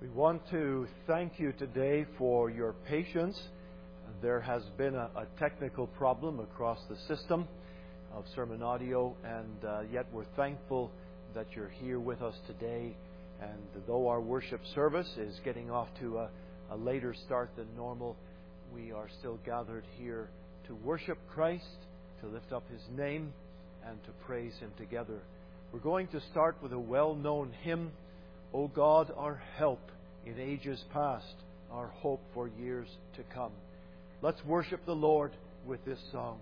We want to thank you today for your patience. There has been a technical problem across the system of sermon audio, and yet we're thankful that you're here with us today. And though our worship service is getting off to a later start than normal, we are still gathered here to worship Christ, to lift up His name, and to praise Him together. We're going to start with a well-known hymn, O God, our help in ages past, our hope for years to come. Let's worship the Lord with this song.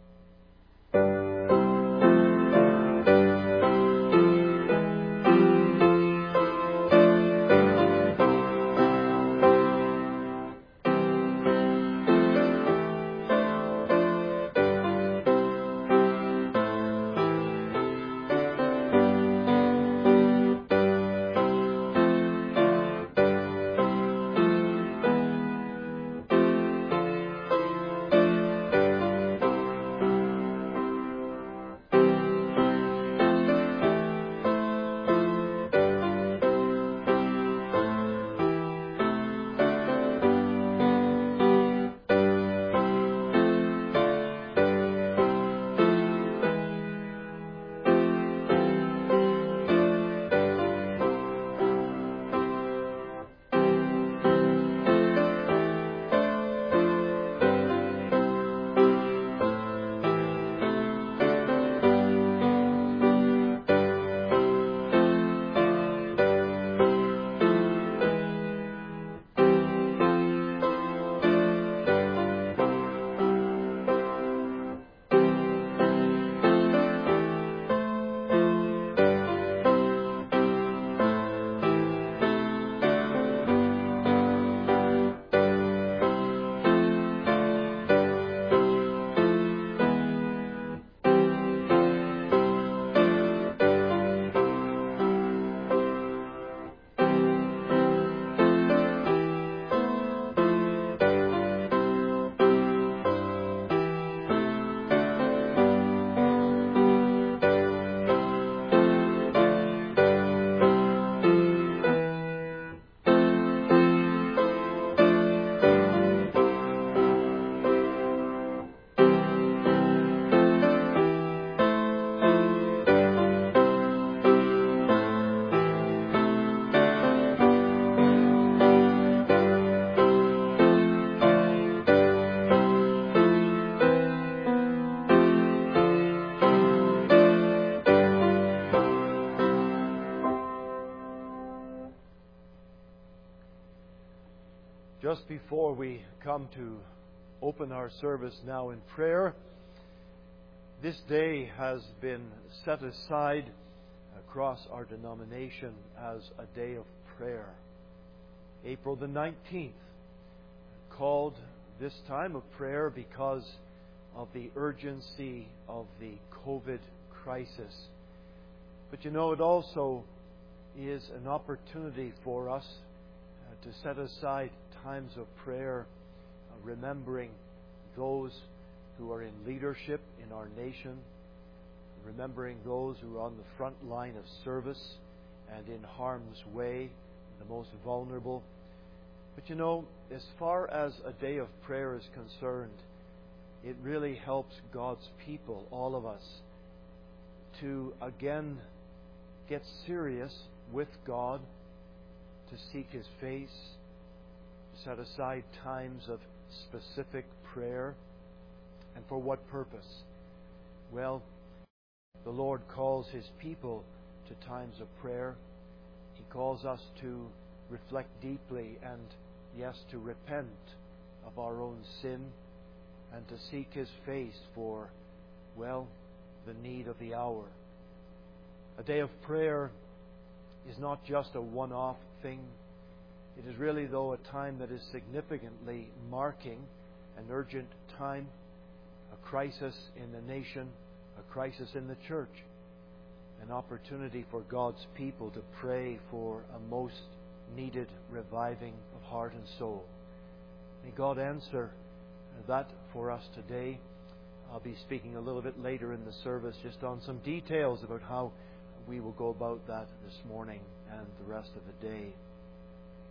Just before we come to open our service now in prayer, this day has been set aside across our denomination as a day of prayer. April the 19th, called this time of prayer because of the urgency of the COVID crisis. But you know, it also is an opportunity for us to set aside times of prayer, remembering those who are in leadership in our nation, remembering those who are on the front line of service and in harm's way, the most vulnerable. But you know, as far as a day of prayer is concerned, it really helps God's people, all of us, to again get serious with God, to seek His face, to set aside times of specific prayer. And for what purpose? Well, the Lord calls His people to times of prayer. He calls us to reflect deeply and, yes, to repent of our own sin and to seek His face for, well, the need of the hour. A day of prayer is not just a one-off thing. It is really, though, a time that is significantly marking an urgent time, a crisis in the nation, a crisis in the church, an opportunity for God's people to pray for a most needed reviving of heart and soul. May God answer that for us today. I'll be speaking a little bit later in the service just on some details about how we will go about that this morning and the rest of the day.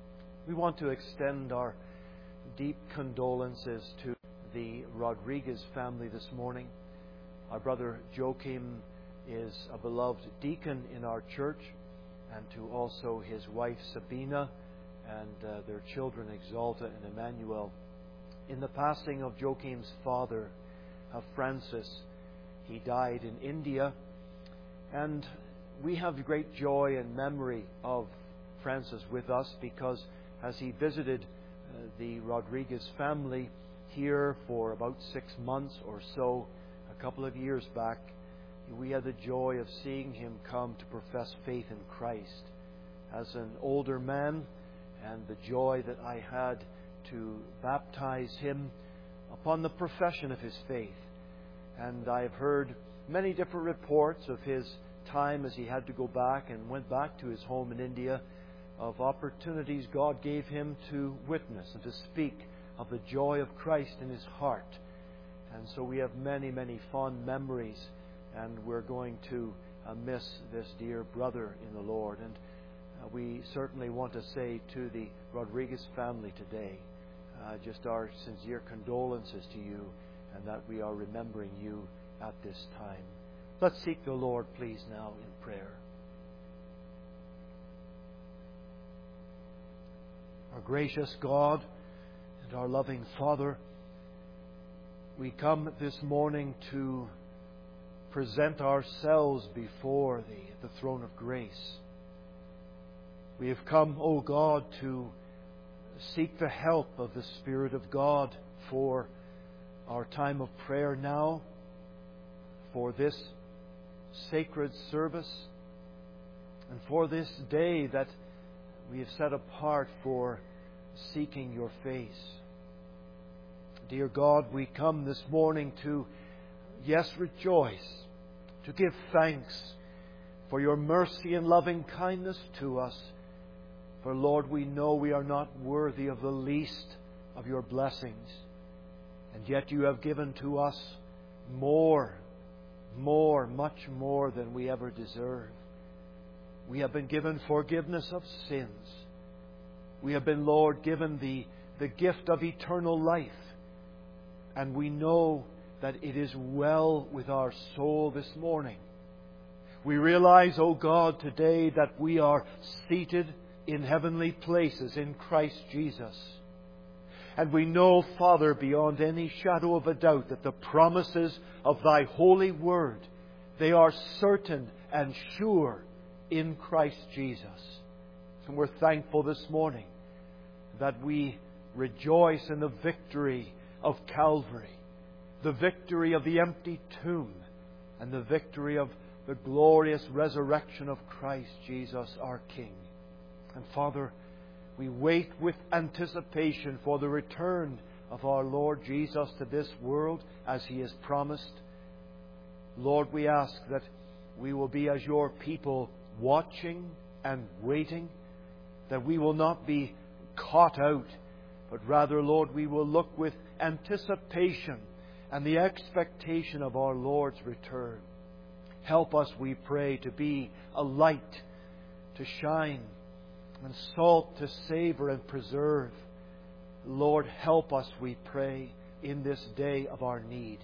We want to extend our deep condolences to the Rodriguez family this morning. Our brother Joachim is a beloved deacon in our church, and to also his wife Sabina and their children Exalta and Emmanuel. In the passing of Joachim's father, Francis, he died in India, and we have great joy and memory of Francis with us because as he visited the Rodriguez family here for about 6 months or so, a couple of years back, we had the joy of seeing him come to profess faith in Christ. As an older man, and the joy that I had to baptize him upon the profession of his faith. And I've heard many different reports of his time as he had to go back and went back to his home in India, of opportunities God gave him to witness and to speak of the joy of Christ in his heart. And so we have many, many fond memories, and we're going to miss this dear brother in the Lord. And we certainly want to say to the Rodriguez family today, just our sincere condolences to you, and that we are remembering you at this time. Let's seek the Lord, please, now in prayer. Our gracious God and our loving Father, we come this morning to present ourselves before the throne of grace. We have come, O God, to seek the help of the Spirit of God for our time of prayer now, for this sacred service, and for this day that we have set apart for seeking your face. Dear God, we come this morning to, yes, rejoice, to give thanks for your mercy and loving kindness to us. For, Lord, we know we are not worthy of the least of your blessings, and yet you have given to us more, much more than we ever deserve. We have been given forgiveness of sins. We have been, Lord, given the gift of eternal life. And we know that it is well with our soul this morning. We realize, O God, today that we are seated in heavenly places in Christ Jesus. And we know, Father, beyond any shadow of a doubt, that the promises of Thy holy word, they are certain and sure in Christ Jesus. And we're thankful this morning that we rejoice in the victory of Calvary, the victory of the empty tomb, and the victory of the glorious resurrection of Christ Jesus our King. And Father, we wait with anticipation for the return of our Lord Jesus to this world as He has promised. Lord, we ask that we will be as your people, watching and waiting, that we will not be caught out, but rather, Lord, we will look with anticipation and the expectation of our Lord's return. Help us, we pray, to be a light to shine and salt to savor and preserve. Lord, help us, we pray, in this day of our need.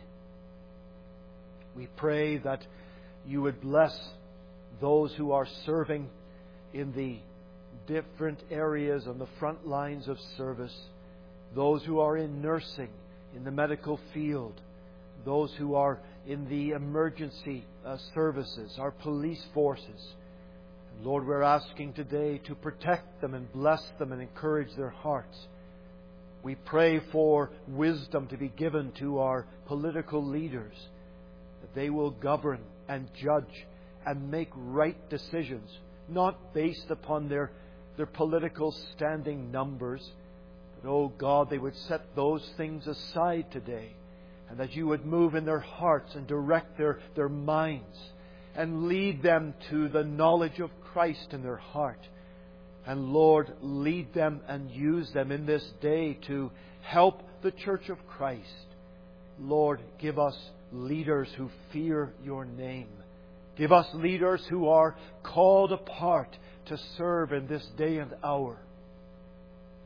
We pray that you would bless those who are serving in the different areas on the front lines of service, those who are in nursing, in the medical field, those who are in the emergency services, our police forces. And Lord, we're asking today to protect them and bless them and encourage their hearts. We pray for wisdom to be given to our political leaders, that they will govern and judge and make right decisions, not based upon their political standing numbers, but, oh God, they would set those things aside today, and that you would move in their hearts and direct their minds and lead them to the knowledge of Christ in their heart. And Lord, lead them and use them in this day to help the Church of Christ. Lord, give us leaders who fear your name. Give us leaders who are called apart to serve in this day and hour.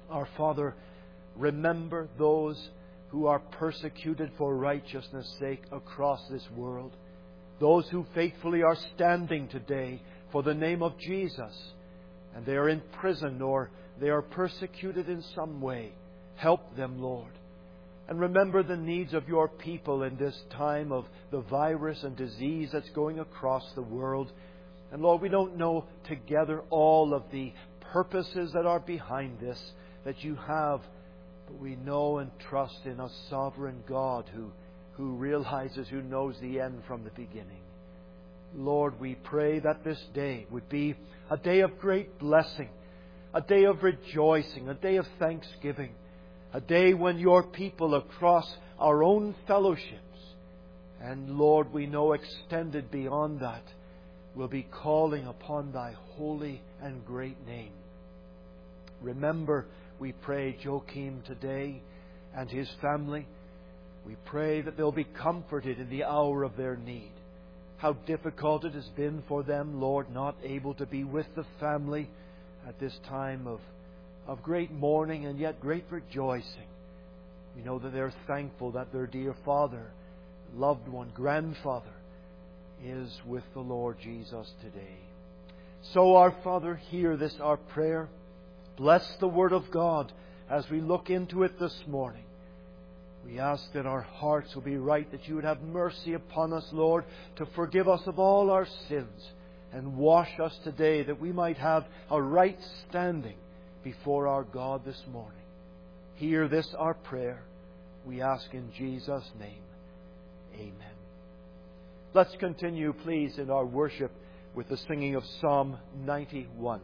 Our Father, remember those who are persecuted for righteousness' sake across this world. Those who faithfully are standing today for the name of Jesus, and they are in prison or they are persecuted in some way. Help them, Lord. And remember the needs of your people in this time of the virus and disease that's going across the world. And Lord, we don't know together all of the purposes that are behind this that you have, but we know and trust in a sovereign God who realizes, who knows the end from the beginning. Lord, we pray that this day would be a day of great blessing, a day of rejoicing, a day of thanksgiving, a day when your people across our own fellowships, and Lord, we know extended beyond that, will be calling upon thy holy and great name. Remember, we pray, Joachim today and his family. We pray that they'll be comforted in the hour of their need. How difficult it has been for them, Lord, not able to be with the family at this time of great mourning and yet great rejoicing. We know that they're thankful that their dear father, loved one, grandfather, is with the Lord Jesus today. So, our Father, hear this, our prayer. Bless the Word of God as we look into it this morning. We ask that our hearts will be right, that you would have mercy upon us, Lord, to forgive us of all our sins and wash us today, that we might have a right standing before our God this morning. Hear this, our prayer. We ask in Jesus' name. Amen. Let's continue, please, in our worship with the singing of Psalm 91.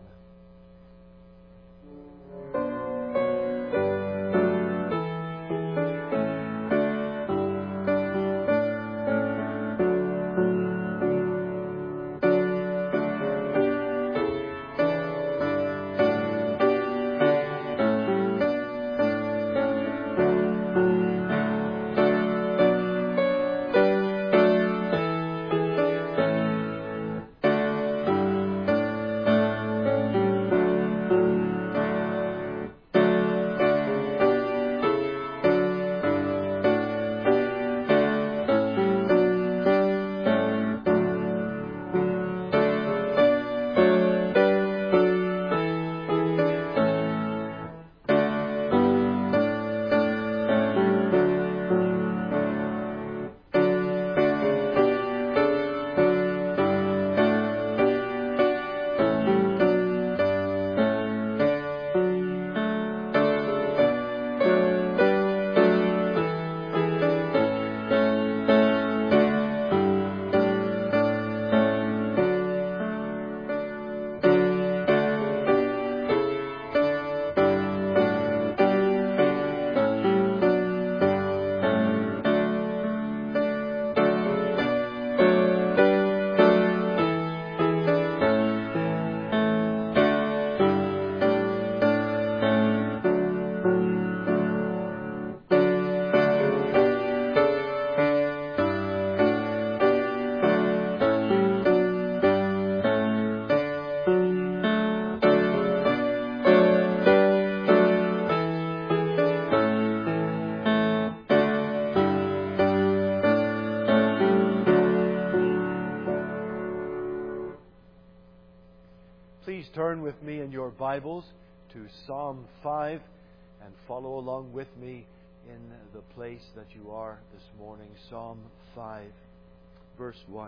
Please turn with me in your Bibles to Psalm 5 and follow along with me in the place that you are this morning. Psalm 5, verse 1.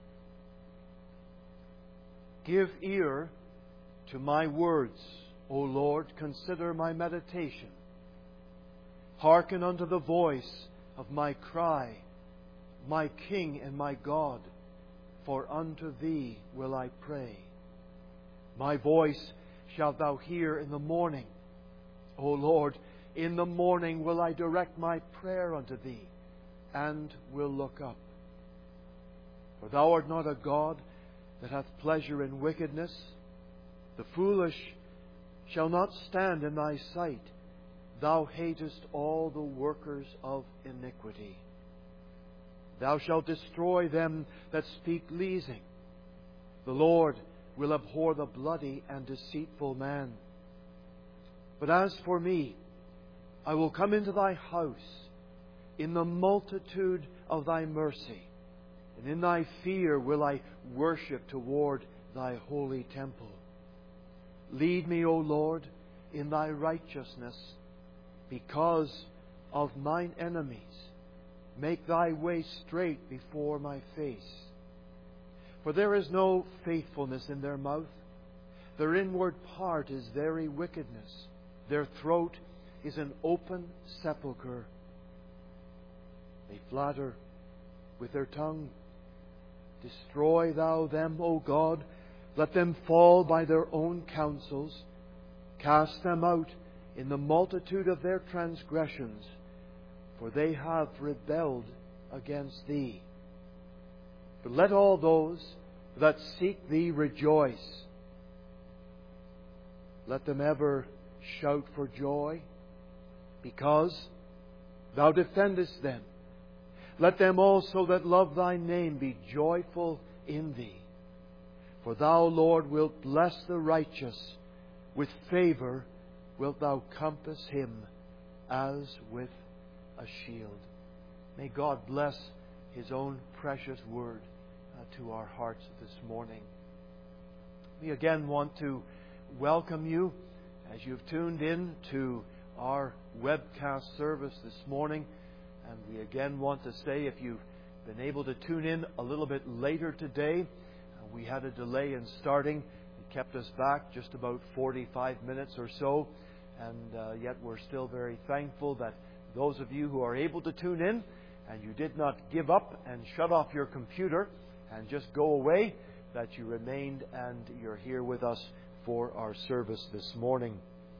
Give ear to my words, O Lord, consider my meditation. Hearken unto the voice of my cry, my King and my God, for unto Thee will I pray. My voice shalt Thou hear in the morning. O Lord, in the morning will I direct my prayer unto Thee, and will look up. For Thou art not a God that hath pleasure in wickedness. The foolish shall not stand in Thy sight. Thou hatest all the workers of iniquity. Thou shalt destroy them that speak leasing. The Lord will abhor the bloody and deceitful man. But as for me, I will come into thy house in the multitude of thy mercy, and in thy fear will I worship toward thy holy temple. Lead me, O Lord, in thy righteousness, because of mine enemies. Make thy way straight before my face. For there is no faithfulness in their mouth. Their inward part is very wickedness. Their throat is an open sepulchre. They flatter with their tongue. Destroy thou them, O God. Let them fall by their own counsels. Cast them out in the multitude of their transgressions, for they have rebelled against thee. But let all those that seek thee rejoice. Let them ever shout for joy, because thou defendest them. Let them also that love thy name be joyful in thee. For thou, Lord, wilt bless the righteous. With favor wilt thou compass him as with a shield. May God bless His own precious word to our hearts this morning. We again want to welcome you as you've tuned in to our webcast service this morning. And we again want to say, if you've been able to tune in a little bit later today, we had a delay in starting. It kept us back just about 45 minutes or so. And yet we're still very thankful that those of you who are able to tune in and you did not give up and shut off your computer and just go away, that you remained and you're here with us for our service this morning.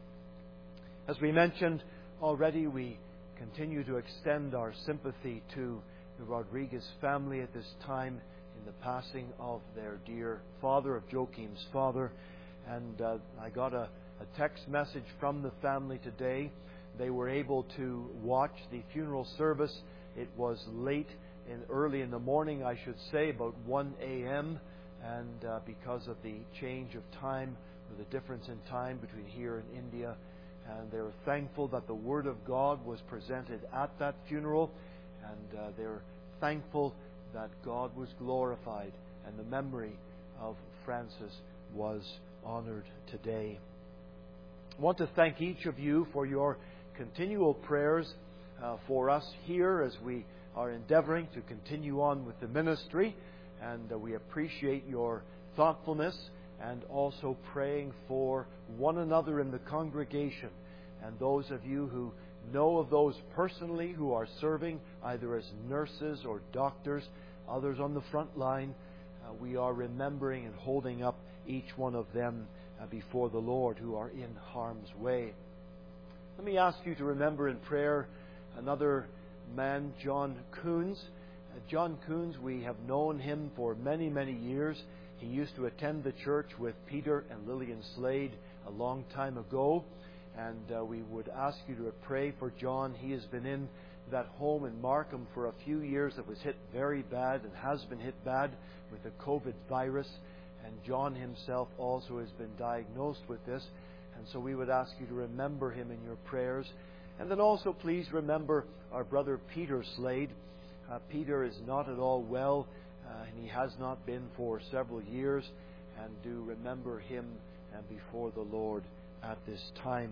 As we mentioned already, we continue to extend our sympathy to the Rodriguez family at this time in the passing of their dear father, of Joachim's father. And I got a text message from the family today. They were able to watch the funeral service. It was early in the morning, I should say, about 1 a.m. And because of the change of time, or the difference in time between here and India, and they were thankful that the Word of God was presented at that funeral, and they were thankful that God was glorified and the memory of Francis was honored today. I want to thank each of you for your continual prayers for us here as we are endeavoring to continue on with the ministry, and we appreciate your thoughtfulness and also praying for one another in the congregation, and those of you who know of those personally who are serving either as nurses or doctors, others on the front line. We are remembering and holding up each one of them before the Lord who are in harm's way. Let me ask you to remember in prayer another man, John Coons. John Coons, we have known him for many, many years. He used to attend the church with Peter and Lillian Slade a long time ago. And we would ask you to pray for John. He has been in that home in Markham for a few years that was hit very bad and has been hit bad with the COVID virus. And John himself also has been diagnosed with this. And so we would ask you to remember him in your prayers. And then also please remember our brother Peter Slade. Peter is not at all well, and he has not been for several years. And do remember him before the Lord at this time.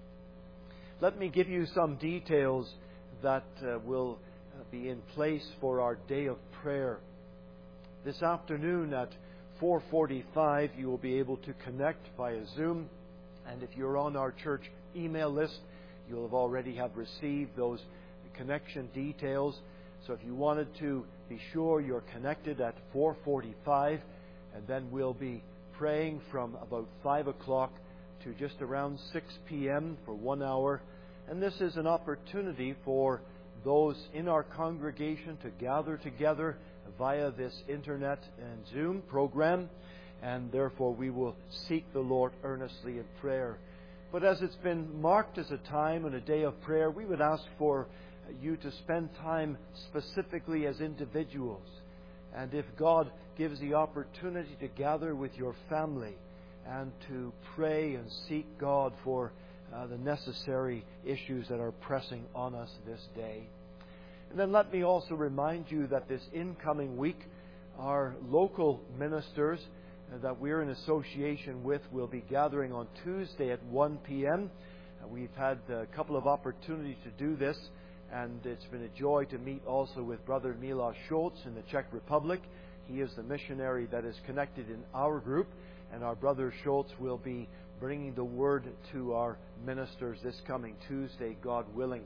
Let me give you some details that will be in place for our day of prayer. This afternoon at 4:45 you will be able to connect via Zoom, and if you're on our church email list, you'll have already received those connection details. So if you wanted to be sure you're connected at 4:45, and then we'll be praying from about 5 o'clock to just around 6 p.m. for 1 hour. And this is an opportunity for those in our congregation to gather together via this internet and Zoom program. And therefore we will seek the Lord earnestly in prayer. But as it's been marked as a time and a day of prayer, we would ask for you to spend time specifically as individuals. And if God gives the opportunity to gather with your family and to pray and seek God for the necessary issues that are pressing on us this day. And then let me also remind you that this incoming week, our local ministers that we're in association with will be gathering on Tuesday at 1 p.m. We've had a couple of opportunities to do this, and it's been a joy to meet also with Brother Milos Schultz in the Czech Republic. He is the missionary that is connected in our group, and our Brother Schultz will be bringing the Word to our ministers this coming Tuesday, God willing.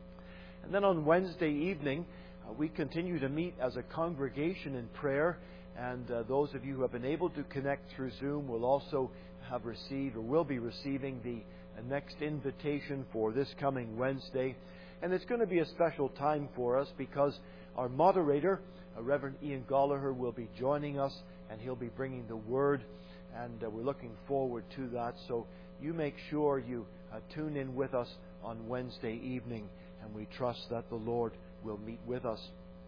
And then on Wednesday evening, we continue to meet as a congregation in prayer, and those of you who have been able to connect through Zoom will also have received or will be receiving the next invitation for this coming Wednesday. And it's going to be a special time for us because our moderator, Reverend Ian Gallagher, will be joining us, and he'll be bringing the Word, and we're looking forward to that. So you make sure you tune in with us on Wednesday evening, and we trust that the Lord will meet with us.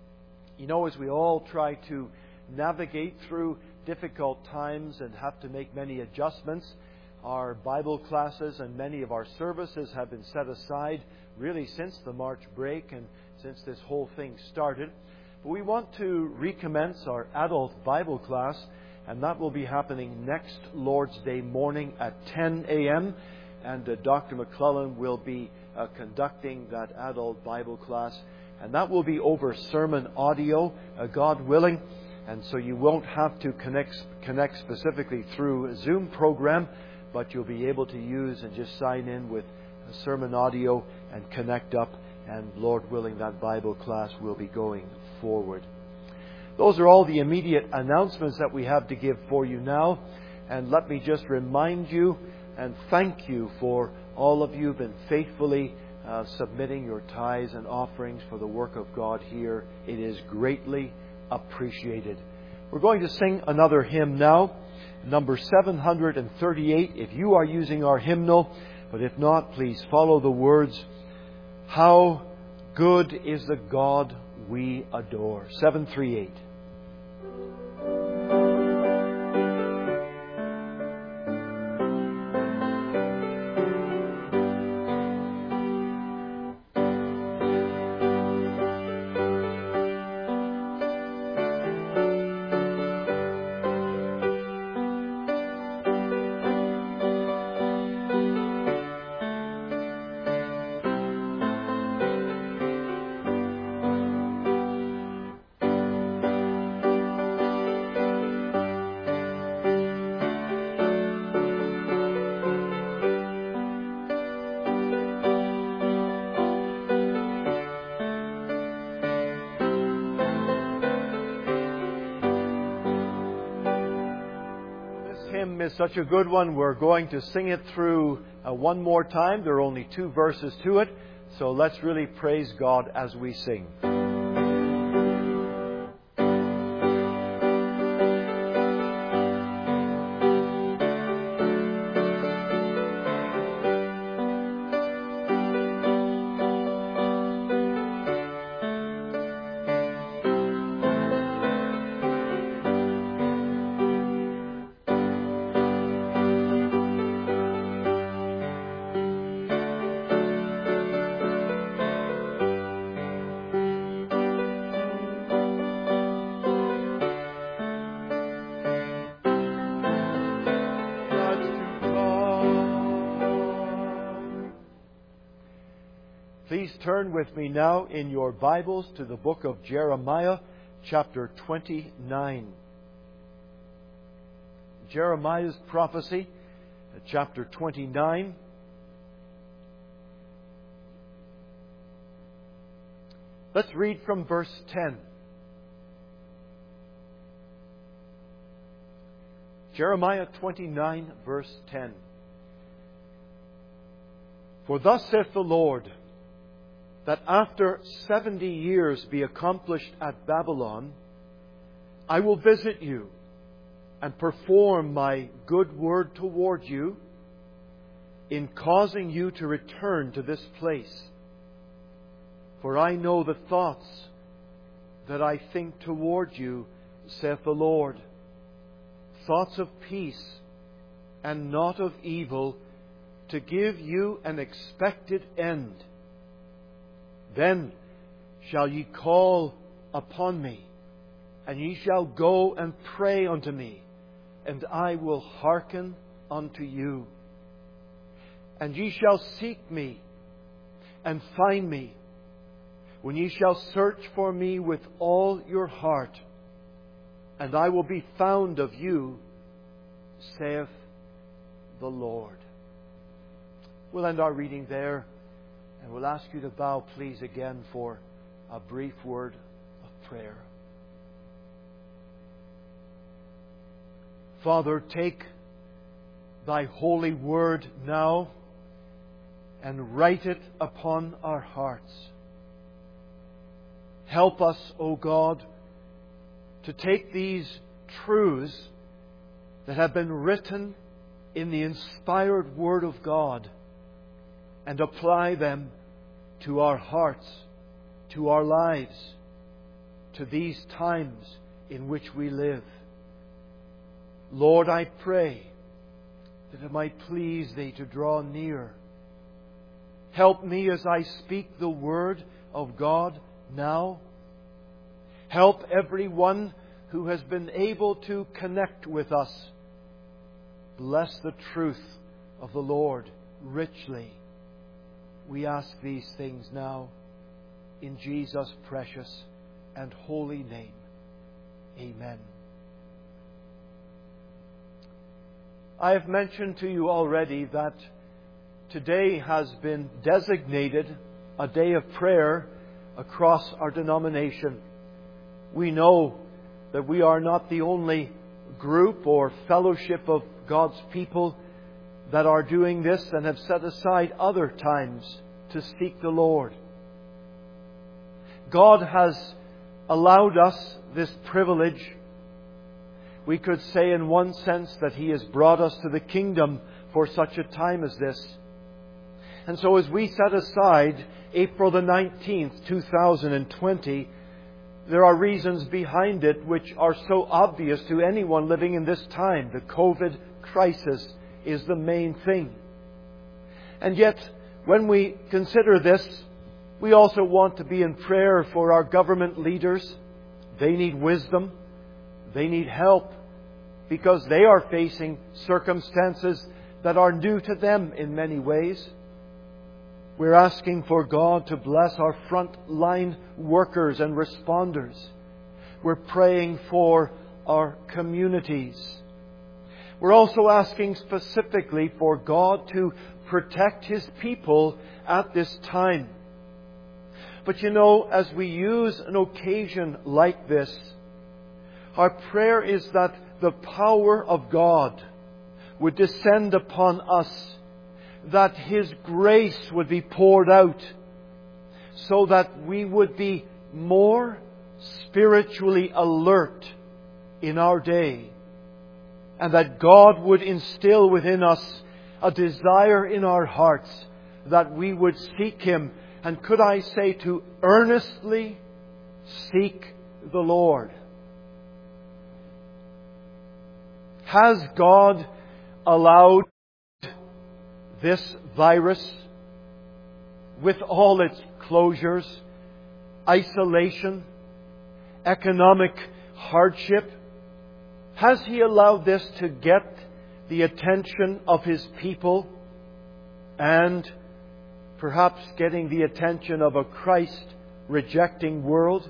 You know, as we all try to navigate through difficult times and have to make many adjustments, our Bible classes and many of our services have been set aside really since the March break and since this whole thing started. But we want to recommence our adult Bible class, and that will be happening next Lord's Day morning at 10 a.m. And Dr. McClellan will be conducting that adult Bible class. And that will be over sermon audio, God willing. And so you won't have to connect specifically through a Zoom program, but you'll be able to use and just sign in with sermon audio and connect up. And Lord willing, that Bible class will be going forward. Those are all the immediate announcements that we have to give for you now. And let me just remind you and thank you for all of you who've been faithfully submitting your tithes and offerings for the work of God here. It is greatly appreciated. We're going to sing another hymn now, number 738, if you are using our hymnal. But if not, please follow the words, "How good is the God we adore." 738. Is such a good one. We're going to sing it through one more time. There are only 2 verses to it, so let's really praise God as we sing. Please turn with me now in your Bibles to the book of Jeremiah, chapter 29. Jeremiah's prophecy, chapter 29. Let's read from verse 10. Jeremiah 29, verse 10. For thus saith the Lord, that after 70 years be accomplished at Babylon, I will visit you and perform my good word toward you in causing you to return to this place. For I know the thoughts that I think toward you, saith the Lord, thoughts of peace and not of evil, to give you an expected end. Then shall ye call upon me, and ye shall go and pray unto me, and I will hearken unto you. And ye shall seek me, and find me, when ye shall search for me with all your heart. And I will be found of you, saith the Lord. We'll end our reading there, and we'll ask you to bow, please, again for a brief word of prayer. Father, take Thy holy word now and write it upon our hearts. Help us, O God, to take these truths that have been written in the inspired Word of God and apply them to our hearts, to our lives, to these times in which we live. Lord, I pray that it might please Thee to draw near. Help me as I speak the Word of God now. Help everyone who has been able to connect with us. Bless the truth of the Lord richly. We ask these things now in Jesus' precious and holy name. Amen. I have mentioned to you already that today has been designated a day of prayer across our denomination. We know that we are not the only group or fellowship of God's people that are doing this and have set aside other times to seek the Lord. God has allowed us this privilege. We could say in one sense that He has brought us to the kingdom for such a time as this. And so as we set aside April the 19th, 2020, there are reasons behind it which are so obvious to anyone living in this time. The COVID crisis is the main thing. And yet, when we consider this, we also want to be in prayer for our government leaders. They need wisdom. They need help because they are facing circumstances that are new to them in many ways. We're asking for God to bless our front-line workers and responders. We're praying for our communities. We're also asking specifically for God to protect His people at this time. But you know, as we use an occasion like this, our prayer is that the power of God would descend upon us, that His grace would be poured out, so that we would be more spiritually alert in our day, and that God would instill within us a desire in our hearts that we would seek Him, and could I say to earnestly seek the Lord. Has God allowed this virus, with all its closures, isolation, economic hardship, has He allowed this to get the attention of His people and perhaps getting the attention of a Christ-rejecting world?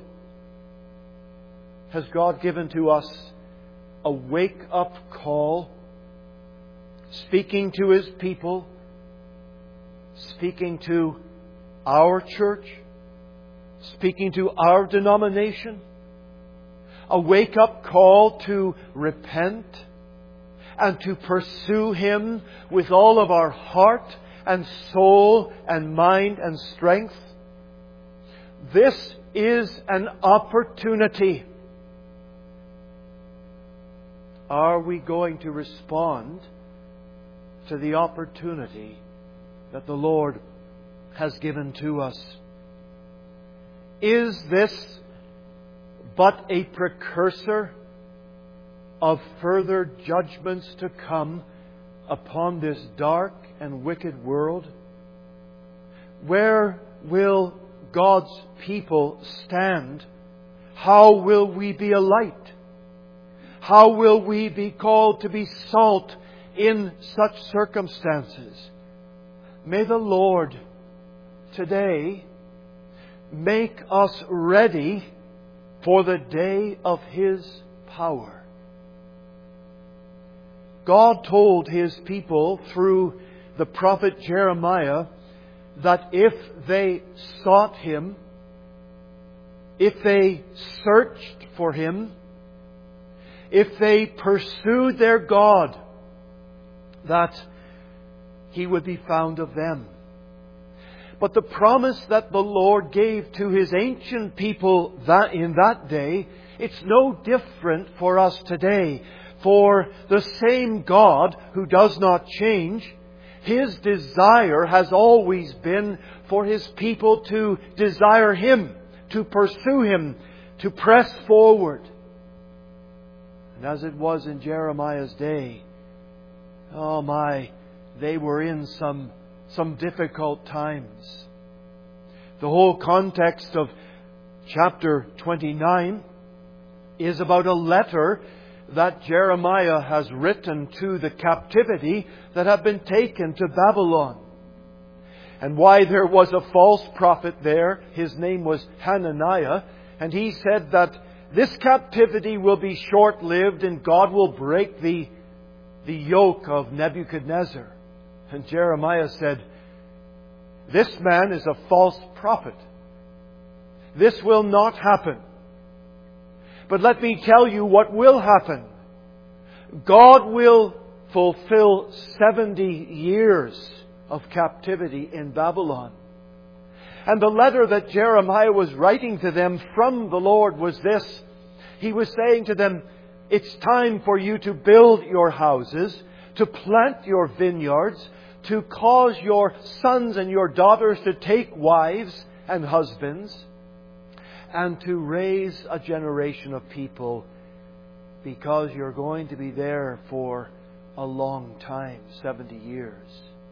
Has God given to us a wake-up call, speaking to His people, speaking to our church, speaking to our denomination? A wake-up call to repent and to pursue Him with all of our heart and soul and mind and strength. This is an opportunity. Are we going to respond to the opportunity that the Lord has given to us? Is this but a precursor of further judgments to come upon this dark and wicked world? Where will God's people stand? How will we be a light? How will we be called to be salt in such circumstances? May the Lord today make us ready for the day of His power. God told His people through the prophet Jeremiah that if they sought Him, if they searched for Him, if they pursued their God, that He would be found of them. But the promise that the Lord gave to His ancient people that in that day, it's no different for us today. For the same God who does not change, His desire has always been for His people to desire Him, to pursue Him, to press forward. And as it was in Jeremiah's day, oh my, they were in some difficult times. The whole context of chapter 29 is about a letter that Jeremiah has written to the captivity that have been taken to Babylon. And why there was a false prophet there, his name was Hananiah, and he said that this captivity will be short-lived and God will break the yoke of Nebuchadnezzar. And Jeremiah said, this man is a false prophet. This will not happen. But let me tell you what will happen. God will fulfill 70 years of captivity in Babylon. And the letter that Jeremiah was writing to them from the Lord was this. He was saying to them, it's time for you to build your houses, to plant your vineyards, to cause your sons and your daughters to take wives and husbands, and to raise a generation of people, because you're going to be there for a long time, 70 years.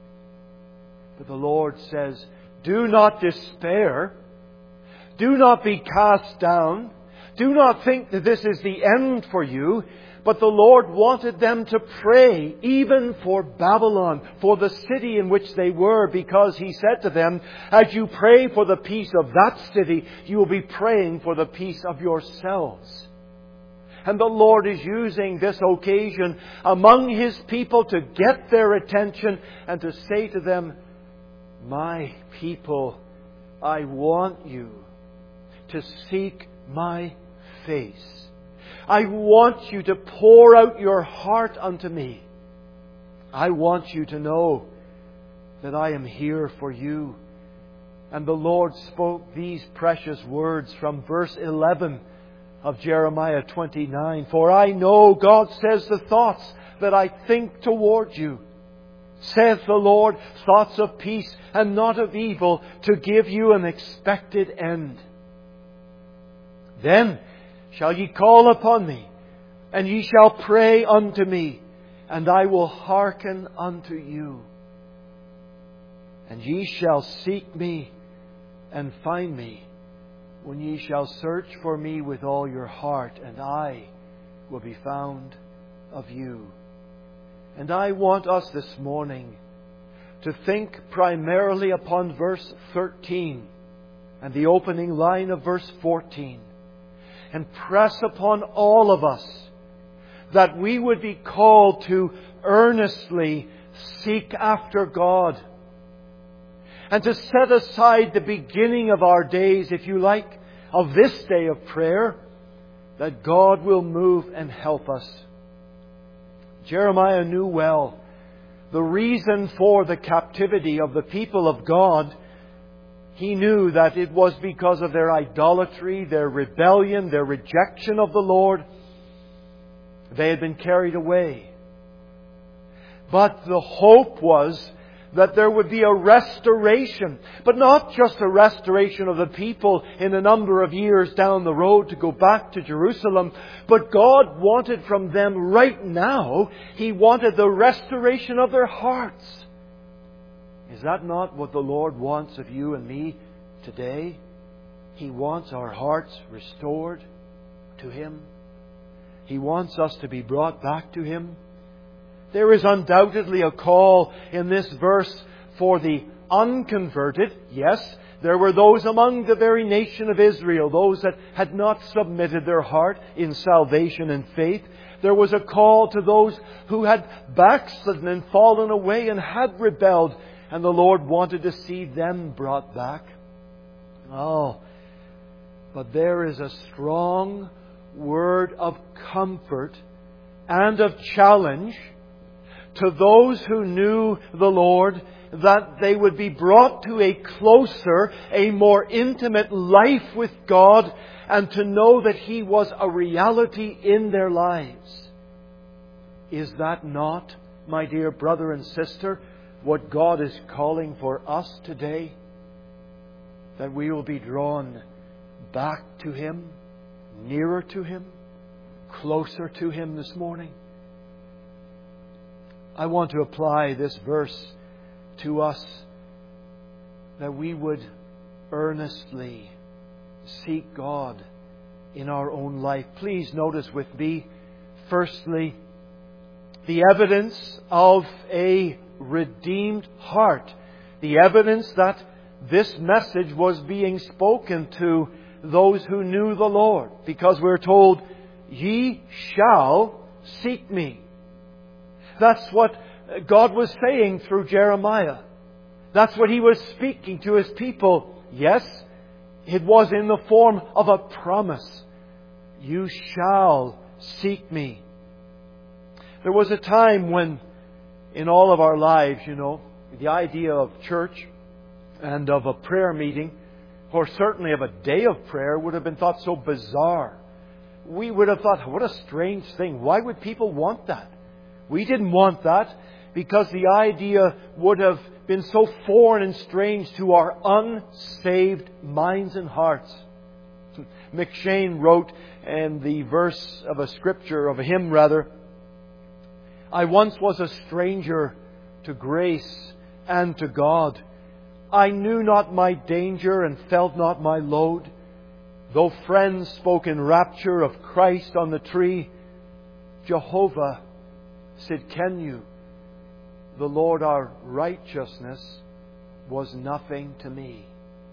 But the Lord says, do not despair. Do not be cast down. Do not think that this is the end for you. But the Lord wanted them to pray even for Babylon, for the city in which they were, because He said to them, as you pray for the peace of that city, you will be praying for the peace of yourselves. And the Lord is using this occasion among His people to get their attention and to say to them, my people, I want you to seek my face. I want you to pour out your heart unto me. I want you to know that I am here for you. And the Lord spoke these precious words from verse 11 of Jeremiah 29. For I know, God says, the thoughts that I think toward you, saith the Lord, thoughts of peace and not of evil, to give you an expected end. Then shall ye call upon me, and ye shall pray unto me, and I will hearken unto you. And ye shall seek me and find me, when ye shall search for me with all your heart, and I will be found of you. And I want us this morning to think primarily upon verse 13 and the opening line of verse 14. And press upon all of us that we would be called to earnestly seek after God. And to set aside the beginning of our days, if you like, of this day of prayer, that God will move and help us. Jeremiah knew well the reason for the captivity of the people of God. He knew that it was because of their idolatry, their rebellion, their rejection of the Lord. They had been carried away. But the hope was that there would be a restoration. But not just a restoration of the people in a number of years down the road to go back to Jerusalem. But God wanted from them right now, He wanted the restoration of their hearts. Is that not what the Lord wants of you and me today? He wants our hearts restored to Him. He wants us to be brought back to Him. There is undoubtedly a call in this verse for the unconverted. Yes, there were those among the very nation of Israel, those that had not submitted their heart in salvation and faith. There was a call to those who had backslidden and fallen away and had rebelled, and the Lord wanted to see them brought back. Oh, but there is a strong word of comfort and of challenge to those who knew the Lord, that they would be brought to a closer, a more intimate life with God, and to know that He was a reality in their lives. Is that not, my dear brother and sister, what God is calling for us today? That we will be drawn back to Him, nearer to Him, closer to Him this morning. I want to apply this verse to us, that we would earnestly seek God in our own life. Please notice with me, firstly, the evidence of a redeemed heart. The evidence that this message was being spoken to those who knew the Lord. Because we're told, ye shall seek me. That's what God was saying through Jeremiah. That's what He was speaking to His people. Yes, it was in the form of a promise. You shall seek me. There was a time when, in all of our lives, the idea of church and of a prayer meeting, or certainly of a day of prayer, would have been thought so bizarre. We would have thought, what a strange thing. Why would people want that? We didn't want that because the idea would have been so foreign and strange to our unsaved minds and hearts. McShane wrote in the verse of a scripture, of a hymn rather, I once was a stranger to grace and to God. I knew not my danger and felt not my load. Though friends spoke in rapture of Christ on the tree, Jehovah said, "Ken you, the Lord our righteousness was nothing to me."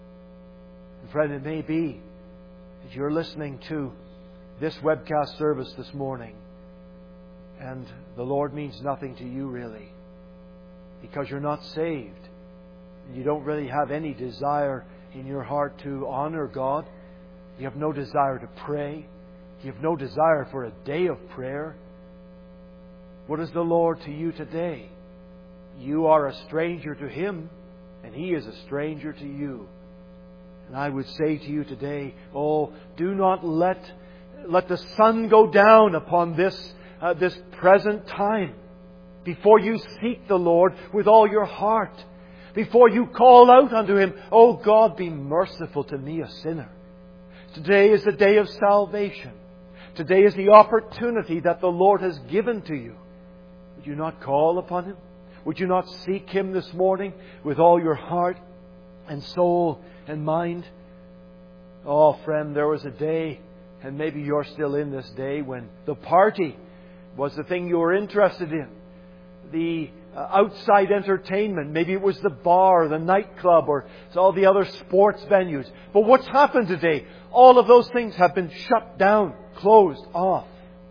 And friend, it may be that you're listening to this webcast service this morning, and the Lord means nothing to you really, because you're not saved. You don't really have any desire in your heart to honor God. You have no desire to pray. You have no desire for a day of prayer. What is the Lord to you today? You are a stranger to Him, and He is a stranger to you. And I would say to you today, do not let the sun go down upon this present time before you seek the Lord with all your heart. Before you call out unto Him, "Oh God, be merciful to me, a sinner." Today is the day of salvation. Today is the opportunity that the Lord has given to you. Would you not call upon Him? Would you not seek Him this morning with all your heart and soul and mind? Oh, friend, there was a day, and maybe you're still in this day, when the party was the thing you were interested in. The outside entertainment. Maybe it was the bar, the nightclub, or all the other sports venues. But what's happened today? All of those things have been shut down, closed off.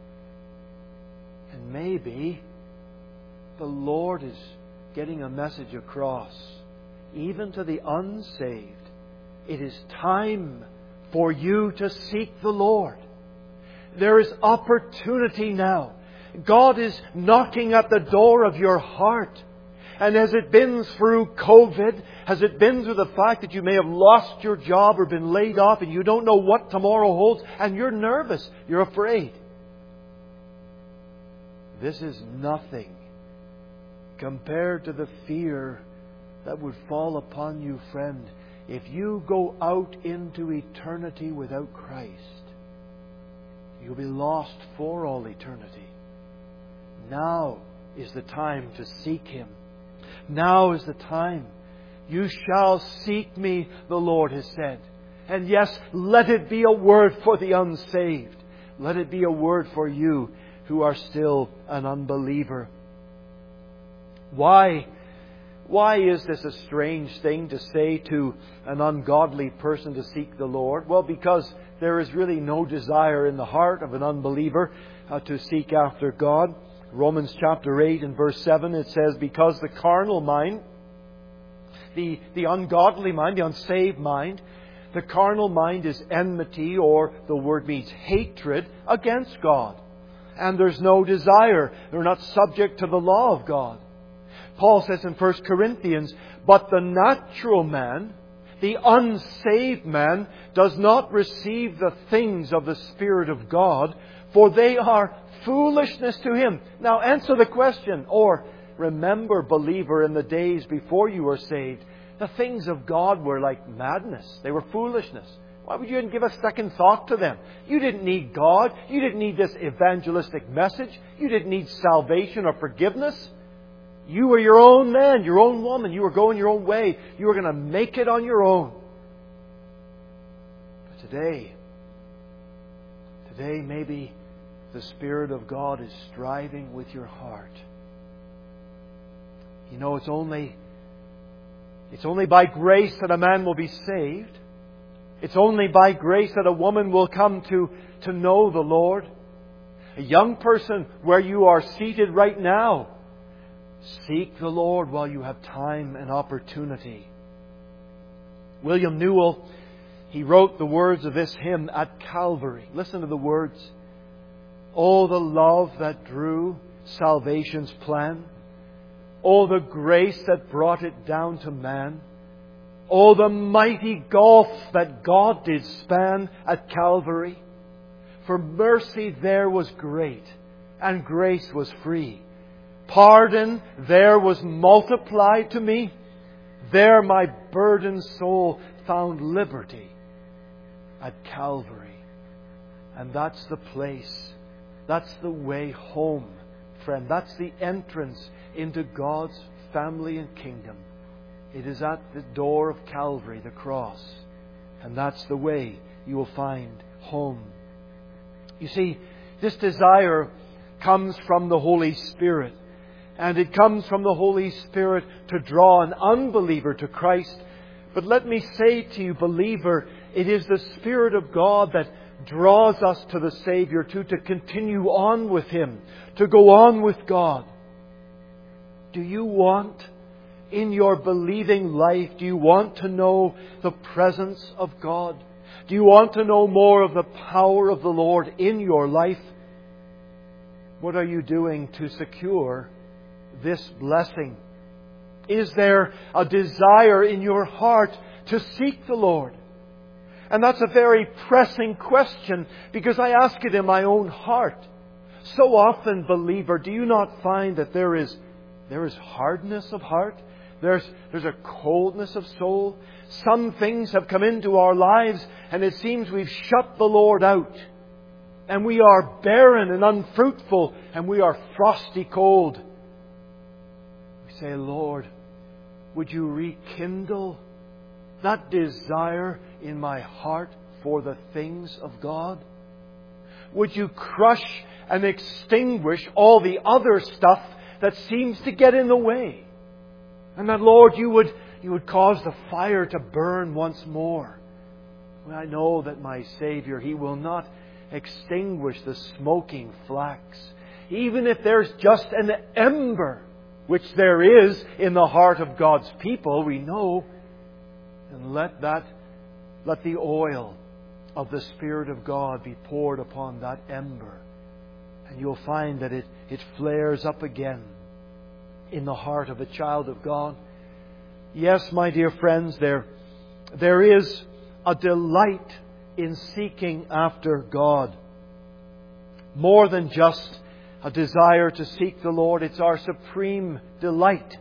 And maybe the Lord is getting a message across, even to the unsaved. It is time for you to seek the Lord. There is opportunity now. God is knocking at the door of your heart. And has it been through COVID? Has it been through the fact that you may have lost your job or been laid off and you don't know what tomorrow holds and you're nervous, you're afraid? This is nothing compared to the fear that would fall upon you, friend, if you go out into eternity without Christ. You'll be lost for all eternity. Now is the time to seek Him. Now is the time You shall seek me, the Lord has said. And yes, let it be a word for the unsaved. Let it be a word for you who are still an unbeliever. Why is this a strange thing to say to an ungodly person to seek the Lord? Well, because there is really no desire in the heart of an unbeliever to seek after God. Romans chapter 8 and verse 7, it says, because the carnal mind, the ungodly mind, the unsaved mind, the carnal mind is enmity, or the word means hatred, against God. And there's no desire. They're not subject to the law of God. Paul says in 1 Corinthians, but the natural man, the unsaved man, does not receive the things of the Spirit of God, for they are foolishness to him. Now answer the question, or remember, believer, in the days before you were saved, the things of God were like madness. They were foolishness. Why would you even give a second thought to them? You didn't need God. You didn't need this evangelistic message. You didn't need salvation or forgiveness. You were your own man, your own woman. You were going your own way. You were going to make it on your own. But today maybe the Spirit of God is striving with your heart. You know, it's only by grace that a man will be saved. It's only by grace that a woman will come to know the Lord. A young person, where you are seated right now, seek the Lord while you have time and opportunity. William Newell, he wrote the words of this hymn at Calvary. Listen to the words. Oh, the love that drew salvation's plan. Oh, the grace that brought it down to man. Oh, the mighty gulf that God did span at Calvary. For mercy there was great, and grace was free. Pardon there was multiplied to me. There my burdened soul found liberty at Calvary. And that's the place. That's the way home, friend. That's the entrance into God's family and kingdom. It is at the door of Calvary, the cross. And that's the way you will find home. You see, this desire comes from the Holy Spirit. And it comes from the Holy Spirit to draw an unbeliever to Christ. But let me say to you, believer, it is the Spirit of God that draws us to the Savior to continue on with Him, to go on with God. Do you want, in your believing life, do you want to know the presence of God? Do you want to know more of the power of the Lord in your life? What are you doing to secure this blessing? Is there a desire in your heart to seek the Lord? And that's a very pressing question, because I ask it in my own heart. So often, believer, do you not find that there is hardness of heart? There's a coldness of soul. Some things have come into our lives and it seems we've shut the Lord out. And we are barren and unfruitful and we are frosty cold. We say, Lord, would you rekindle that desire in my heart for the things of God? Would you crush and extinguish all the other stuff that seems to get in the way? And that, Lord, you would cause the fire to burn once more. Well, I know that my Savior, He will not extinguish the smoking flax. Even if there's just an ember, which there is in the heart of God's people, we know. And let the oil of the Spirit of God be poured upon that ember. And you'll find that it flares up again in the heart of a child of God. Yes, my dear friends, there is a delight in seeking after God. More than just a desire to seek the Lord, it's our supreme delight.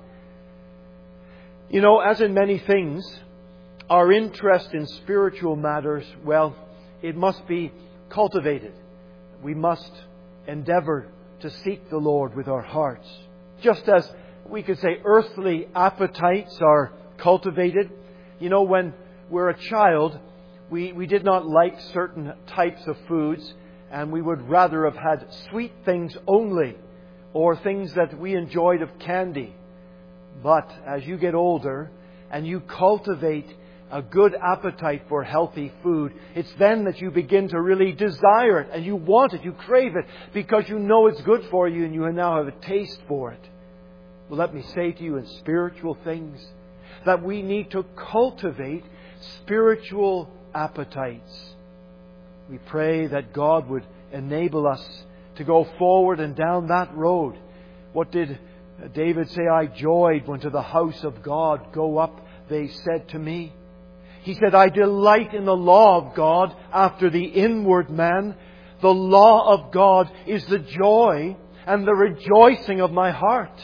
You know, as in many things, our interest in spiritual matters, well, it must be cultivated. We must endeavor to seek the Lord with our hearts. Just as we could say earthly appetites are cultivated. You know, when we're a child, we did not like certain types of foods, and we would rather have had sweet things only, or things that we enjoyed of candy. But as you get older and you cultivate a good appetite for healthy food, it's then that you begin to really desire it, and you want it, you crave it, because you know it's good for you and you now have a taste for it. Well, let me say to you, in spiritual things, that we need to cultivate spiritual appetites. We pray that God would enable us to go forward and down that road. What did David say? I joyed when to the house of God go up, they said to me. He said, I delight in the law of God after the inward man. The law of God is the joy and the rejoicing of my heart.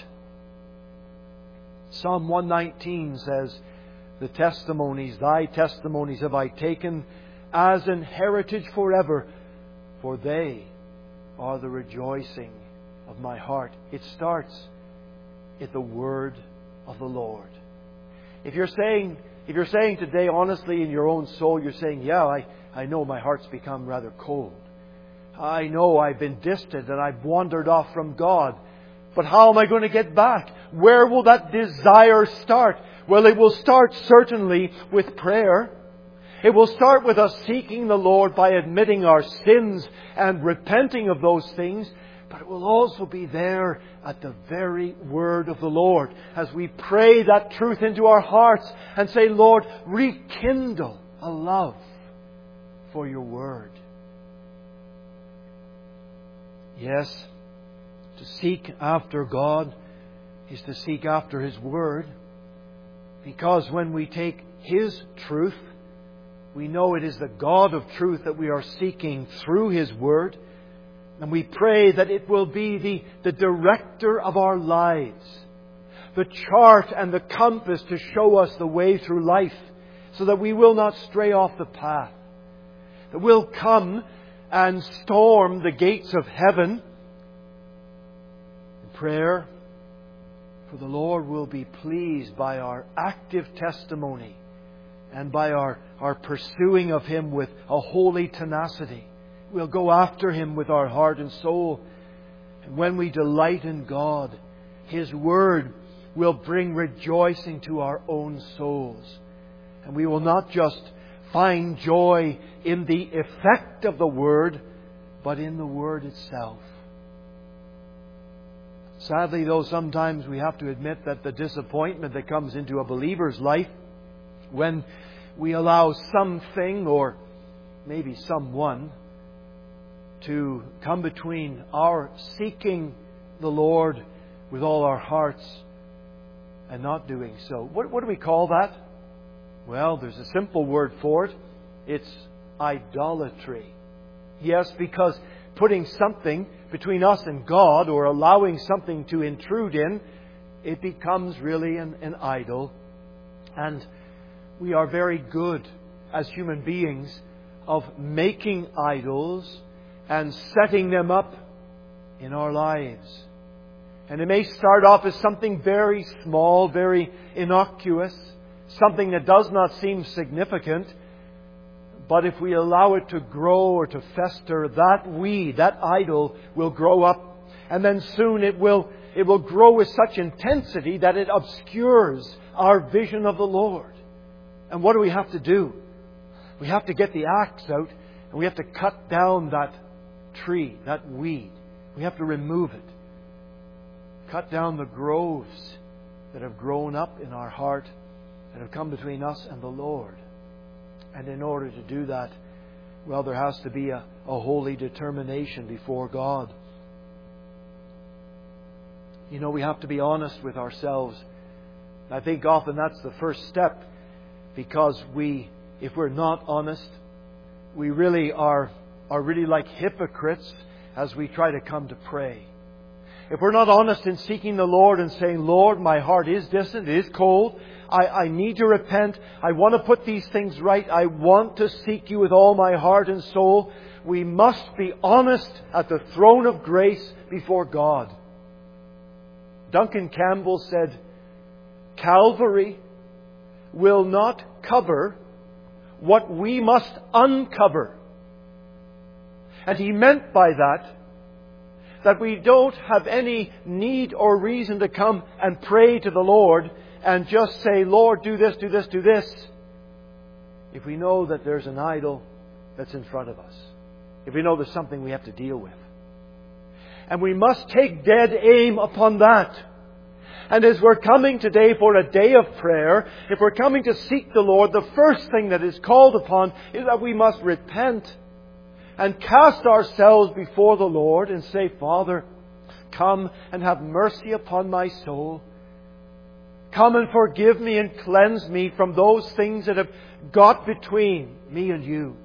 Psalm 119 says, the testimonies, thy testimonies have I taken as an heritage forever, for they are the rejoicing of my heart. It starts at the word of the Lord. If you're saying today, honestly, in your own soul, you're saying, yeah, I know my heart's become rather cold. I know I've been distant and I've wandered off from God. But how am I going to get back? Where will that desire start? Well, it will start certainly with prayer. It will start with us seeking the Lord by admitting our sins and repenting of those things. But it will also be there at the very word of the Lord, as we pray that truth into our hearts and say, Lord, rekindle a love for your word. Yes, to seek after God is to seek after His word, because when we take His truth, we know it is the God of truth that we are seeking through His word. And we pray that it will be the director of our lives, the chart and the compass to show us the way through life, so that we will not stray off the path. That we'll come and storm the gates of heaven in prayer, for the Lord will be pleased by our active testimony and by our pursuing of Him with a holy tenacity. We'll go after Him with our heart and soul. And when we delight in God, His word will bring rejoicing to our own souls. And we will not just find joy in the effect of the word, but in the word itself. Sadly, though, sometimes we have to admit that the disappointment that comes into a believer's life when we allow something, or maybe someone, to come between our seeking the Lord with all our hearts and not doing so. What do we call that? Well, there's a simple word for it. It's idolatry. Yes, because putting something between us and God, or allowing something to intrude in, it becomes really an idol. And we are very good as human beings of making idols and setting them up in our lives. And it may start off as something very small, very innocuous, something that does not seem significant. But if we allow it to grow or to fester, that idol will grow up. And then soon it will grow with such intensity that it obscures our vision of the Lord. And what do we have to do? We have to get the axe out, and we have to cut down that tree, that weed. We have to remove it. Cut down the groves that have grown up in our heart, that have come between us and the Lord. And in order to do that, well, there has to be a holy determination before God. You know, we have to be honest with ourselves. I think often that's the first step, because if we're not honest, we really are really like hypocrites as we try to come to pray. If we're not honest in seeking the Lord and saying, Lord, my heart is distant, it is cold, I need to repent, I want to put these things right, I want to seek you with all my heart and soul, we must be honest at the throne of grace before God. Duncan Campbell said, Calvary will not cover what we must uncover. And he meant by that we don't have any need or reason to come and pray to the Lord and just say, Lord, do this, do this, do this, if we know that there's an idol that's in front of us. If we know there's something we have to deal with. And we must take dead aim upon that. And as we're coming today for a day of prayer, if we're coming to seek the Lord, the first thing that is called upon is that we must repent and cast ourselves before the Lord and say, Father, come and have mercy upon my soul. Come and forgive me and cleanse me from those things that have got between me and you.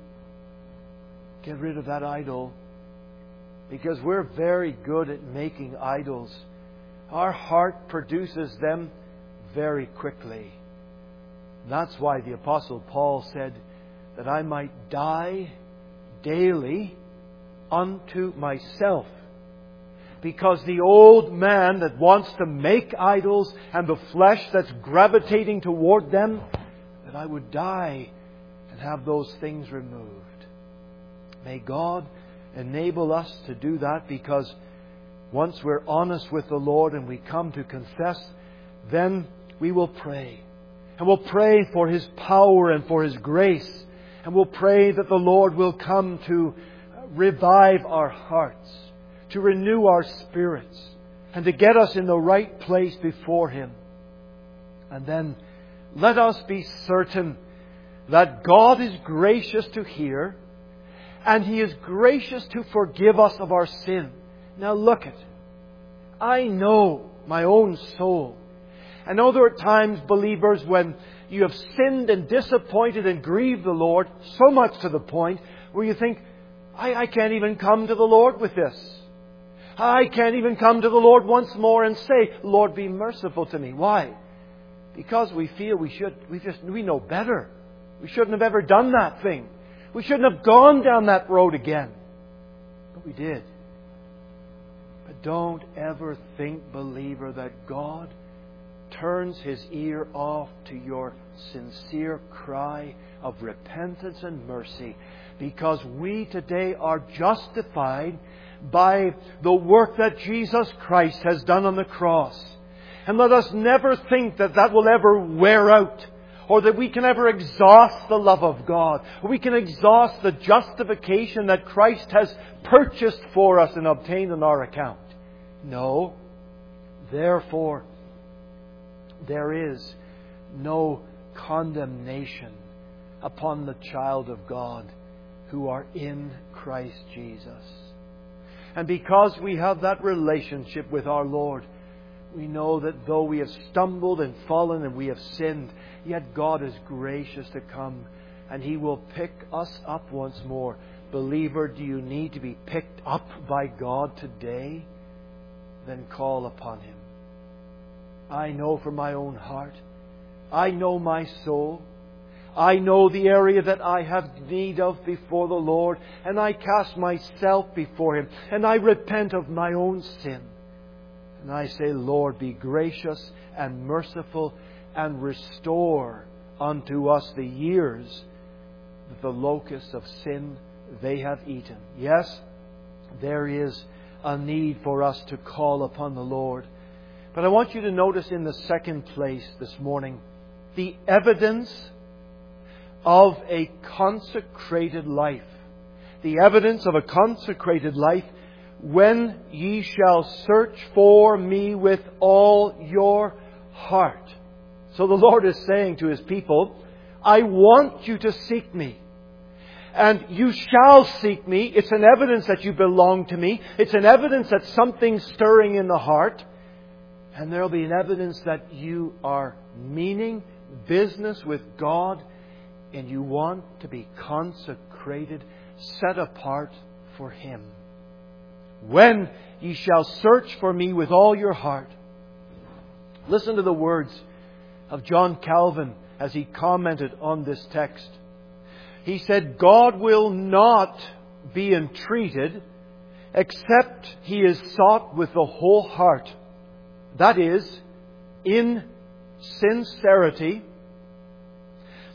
Get rid of that idol, because we're very good at making idols. Our heart produces them very quickly. That's why the Apostle Paul said that I might die daily unto myself. Because the old man that wants to make idols and the flesh that's gravitating toward them, that I would die and have those things removed. May God enable us to do that, because once we're honest with the Lord and we come to confess, then we will pray. And we'll pray for His power and for His grace. And we'll pray that the Lord will come to revive our hearts, to renew our spirits, and to get us in the right place before Him. And then let us be certain that God is gracious to hear, and He is gracious to forgive us of our sin. Now look at it. I know my own soul. I know there are times, believers, when you have sinned and disappointed and grieved the Lord so much to the point where you think, I can't even come to the Lord with this. I can't even come to the Lord once more and say, Lord, be merciful to me. Why? Because we feel we know better. We shouldn't have ever done that thing. We shouldn't have gone down that road again. But we did. But don't ever think, believer, that God turns His ear off to your sincere cry of repentance and mercy, because we today are justified by the work that Jesus Christ has done on the cross. And let us never think that that will ever wear out, or that we can ever exhaust the love of God, or we can exhaust the justification that Christ has purchased for us and obtained on our account. No. Therefore, there is no condemnation upon the child of God who are in Christ Jesus. And because we have that relationship with our Lord, we know that though we have stumbled and fallen and we have sinned, yet God is gracious to come and He will pick us up once more. Believer, do you need to be picked up by God today? Then call upon Him. I know from my own heart. I know my soul. I know the area that I have need of before the Lord. And I cast myself before Him. And I repent of my own sin. And I say, Lord, be gracious and merciful and restore unto us the years that the locusts of sin they have eaten. Yes, there is a need for us to call upon the Lord. But I want you to notice in the second place this morning the evidence of a consecrated life. The evidence of a consecrated life. When ye shall search for me with all your heart. So the Lord is saying to His people, I want you to seek me. And you shall seek me. It's an evidence that you belong to me. It's an evidence that something's stirring in the heart. And there will be an evidence that you are meaning business with God and you want to be consecrated, set apart for Him. When ye shall search for me with all your heart. Listen to the words of John Calvin as he commented on this text. He said, God will not be entreated except He is sought with the whole heart. That is, in sincerity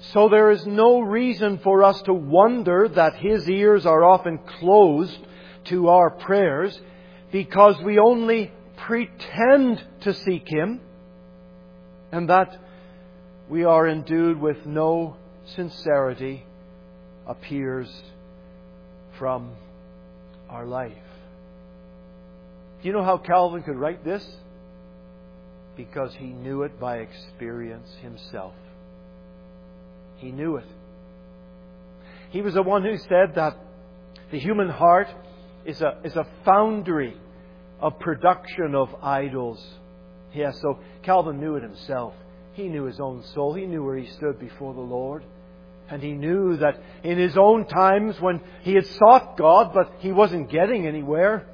So there is no reason for us to wonder that His ears are often closed to our prayers, because we only pretend to seek Him, and that we are endued with no sincerity appears from our life. Do you know how Calvin could write this? Because he knew it by experience himself. He knew it. He was the one who said that the human heart is a foundry of production of idols. Yes, so Calvin knew it himself. He knew his own soul. He knew where he stood before the Lord. And he knew that in his own times when he had sought God, but he wasn't getting anywhere,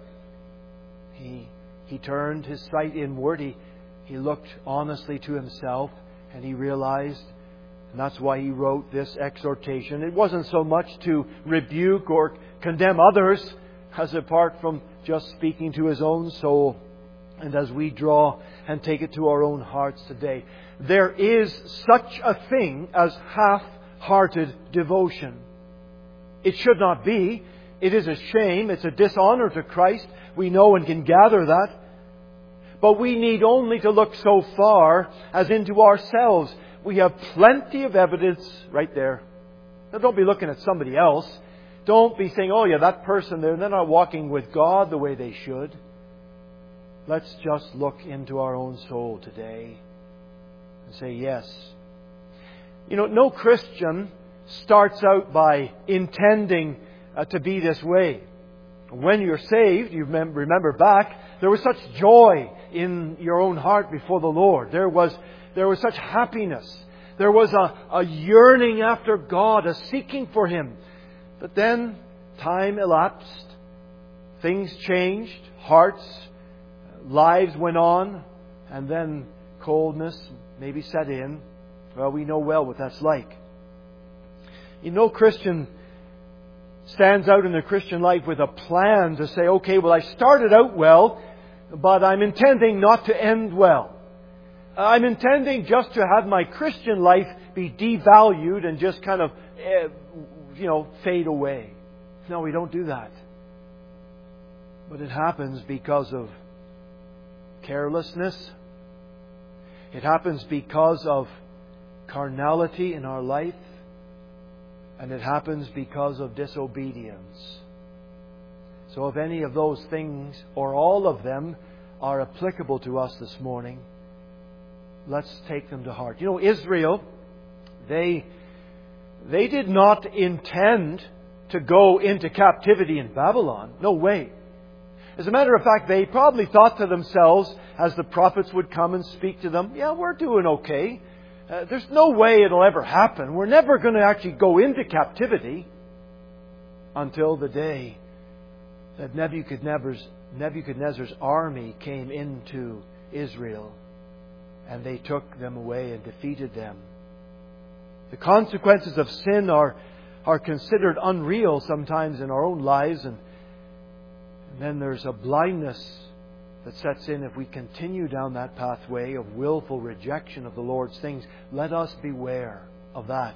he turned his sight inward. He looked honestly to himself, and he realized, and that's why he wrote this exhortation. It wasn't so much to rebuke or condemn others, as apart from just speaking to his own soul. And as we draw and take it to our own hearts today, there is such a thing as half-hearted devotion. It should not be. It is a shame. It's a dishonor to Christ. We know and can gather that. But we need only to look so far as into ourselves. We have plenty of evidence right there. Now, don't be looking at somebody else. Don't be saying, oh yeah, that person there, they're not walking with God the way they should. Let's just look into our own soul today and say, yes. You know, no Christian starts out by intending to be this way. When you're saved, you remember back, there was such joy in your own heart before the Lord. There was such happiness. There was a yearning after God, a seeking for Him. But then time elapsed. Things changed. Hearts, lives went on. And then coldness maybe set in. Well, we know well what that's like. No Christian stands out in the Christian life with a plan to say, okay, well, I started out well, but I'm intending not to end well. I'm intending just to have my Christian life be devalued and just kind of, fade away. No, we don't do that. But it happens because of carelessness. It happens because of carnality in our life. And it happens because of disobedience. So if any of those things, or all of them, are applicable to us this morning, let's take them to heart. Israel, they did not intend to go into captivity in Babylon. No way. As a matter of fact, they probably thought to themselves, as the prophets would come and speak to them, yeah, we're doing okay. There's no way it'll ever happen. We're never going to actually go into captivity until the day that Nebuchadnezzar's army came into Israel and they took them away and defeated them. The consequences of sin are considered unreal sometimes in our own lives, and then there's a blindness that sets in if we continue down that pathway of willful rejection of the Lord's things. Let us beware of that.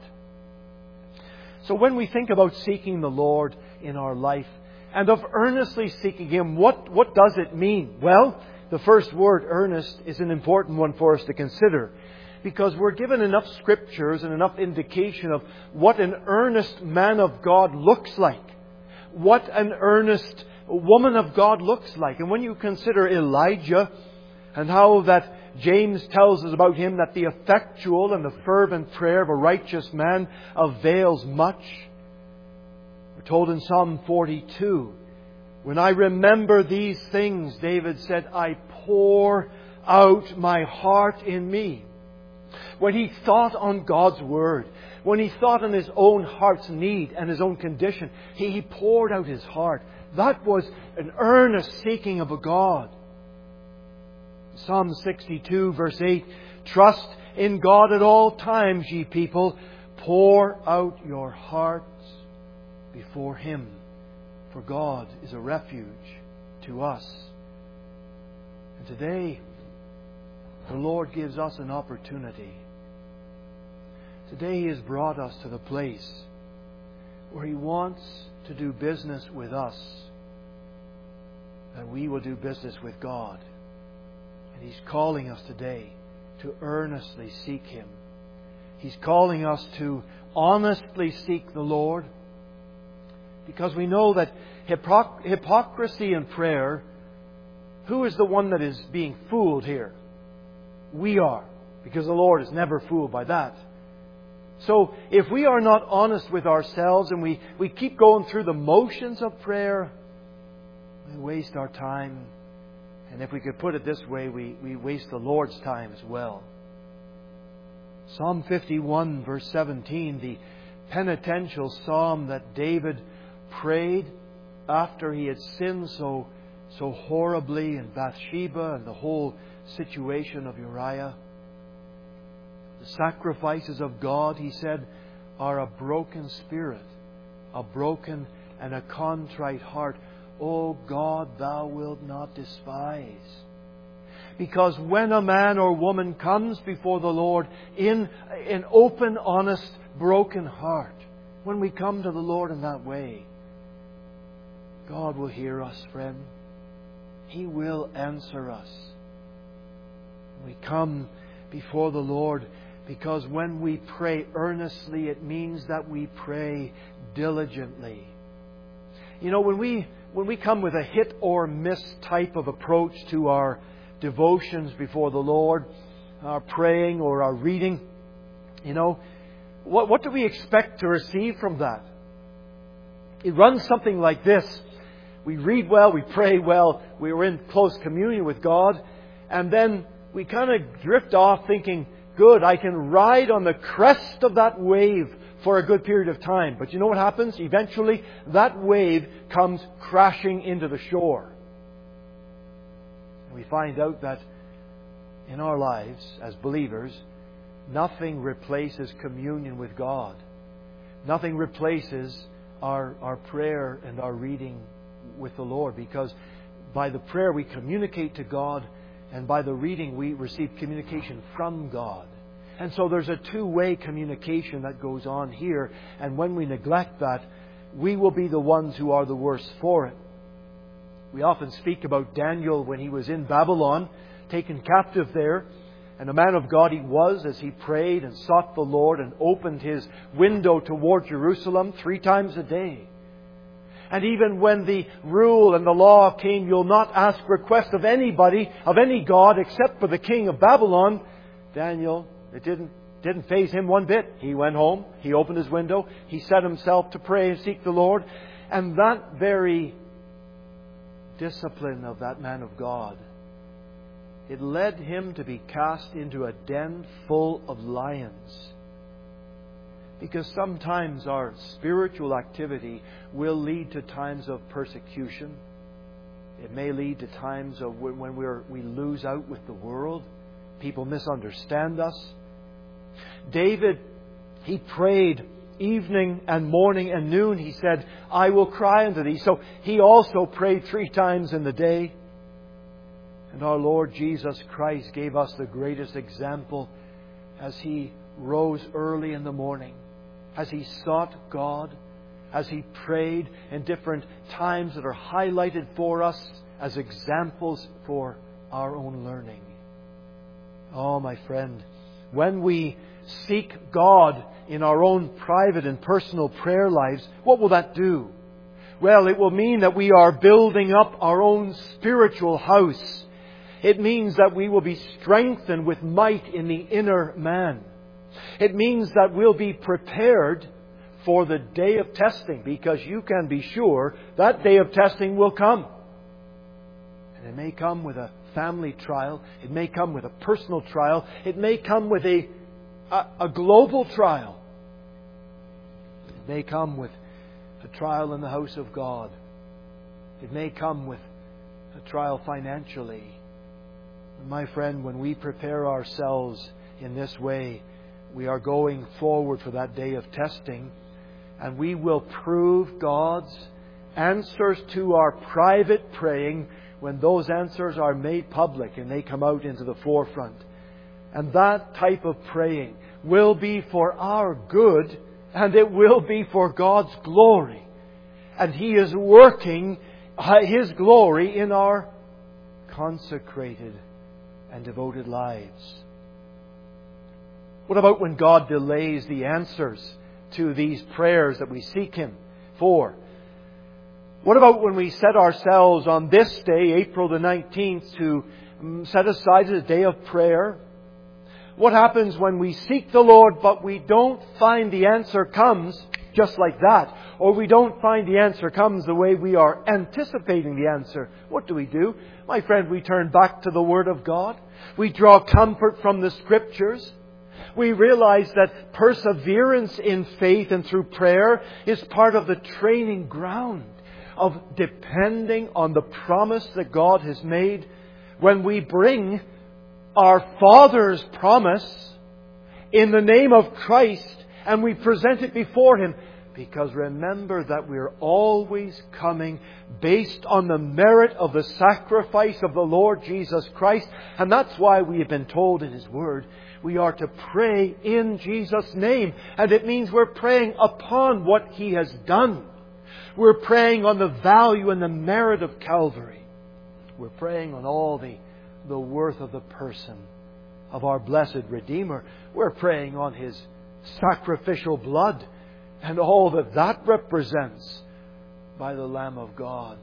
So when we think about seeking the Lord in our life and of earnestly seeking Him, what does it mean? Well, the first word, earnest, is an important one for us to consider, because we're given enough scriptures and enough indication of what an earnest man of God looks like, what an earnest woman of God looks like. And when you consider Elijah and how that James tells us about him, that the effectual and the fervent prayer of a righteous man avails much. We're told in Psalm 42, when I remember these things, David said, I pour out my heart in me. When he thought on God's Word, when he thought on his own heart's need and his own condition, he poured out his heart. That was an earnest seeking of a God. Psalm 62 verse 8, trust in God at all times, ye people. Pour out your hearts before Him. For God is a refuge to us. And today, the Lord gives us an opportunity Today He has brought us to the place where He wants to do business with us, and we will do business with God. And He's calling us today to earnestly seek Him. He's calling us to honestly seek the Lord, because we know that hypocrisy in prayer, who is the one that is being fooled here? We are, because the Lord is never fooled by that. So if we are not honest with ourselves and we keep going through the motions of prayer, we waste our time. And if we could put it this way, we waste the Lord's time as well. Psalm 51 verse 17, the penitential psalm that David prayed after he had sinned so horribly in Bathsheba and the whole situation of Uriah. The sacrifices of God, he said, are a broken spirit, a broken and a contrite heart. O God, Thou wilt not despise. Because when a man or woman comes before the Lord in an open, honest, broken heart, when we come to the Lord in that way, God will hear us, friend. He will answer us. We come before the Lord because when we pray earnestly, it means that we pray diligently. You know, when we come with a hit or miss type of approach to our devotions before the Lord, our praying or our reading, you know, what do we expect to receive from that? It runs something like this. We read well, we pray well, we're in close communion with God, and then we kind of drift off thinking, good, I can ride on the crest of that wave for a good period of time. But you know what happens? Eventually, that wave comes crashing into the shore. We find out that in our lives as believers, nothing replaces communion with God. Nothing replaces our prayer and our reading with the Lord, because by the prayer we communicate to God, and by the reading we receive communication from God. And so there's a two-way communication that goes on here, and when we neglect that, we will be the ones who are the worse for it. We often speak about Daniel when he was in Babylon, taken captive there, and a man of God he was as he prayed and sought the Lord and opened his window toward Jerusalem 3 times a day. And even when the rule and the law came, you'll not ask request of anybody, of any God, except for the king of Babylon, Daniel, it didn't faze him one bit. He went home, he opened his window, he set himself to pray and seek the Lord. And that very discipline of that man of God, it led him to be cast into a den full of lions. Because sometimes our spiritual activity will lead to times of persecution. It may lead to times of when we lose out with the world. People misunderstand us. David, he prayed evening and morning and noon. He said, I will cry unto Thee. So he also prayed 3 times in the day. And our Lord Jesus Christ gave us the greatest example as He rose early in the morning, as He sought God, as He prayed in different times that are highlighted for us as examples for our own learning. Oh, my friend, when we seek God in our own private and personal prayer lives, what will that do? Well, it will mean that we are building up our own spiritual house. It means that we will be strengthened with might in the inner man. It means that we'll be prepared for the day of testing, because you can be sure that day of testing will come. And it may come with a family trial. It may come with a personal trial. It may come with a global trial. It may come with a trial in the house of God. It may come with a trial financially. My friend, when we prepare ourselves in this way, we are going forward for that day of testing, and we will prove God's answers to our private praying when those answers are made public and they come out into the forefront. And that type of praying will be for our good, and it will be for God's glory. And He is working His glory in our consecrated and devoted lives. What about when God delays the answers to these prayers that we seek Him for? What about when we set ourselves on this day, April the 19th, to set aside as a day of prayer? What happens when we seek the Lord but we don't find the answer comes just like that? Or we don't find the answer comes the way we are anticipating the answer? What do? My friend, we turn back to the Word of God. We draw comfort from the Scriptures. We realize that perseverance in faith and through prayer is part of the training ground of depending on the promise that God has made. When we bring our Father's promise in the name of Christ and we present it before Him, because remember that we're always coming based on the merit of the sacrifice of the Lord Jesus Christ. And that's why we have been told in His Word we are to pray in Jesus' name. And it means we're praying upon what He has done. We're praying on the value and the merit of Calvary. We're praying on all the worth of the person of our blessed Redeemer. We're praying on His sacrificial blood and all that represents by the Lamb of God.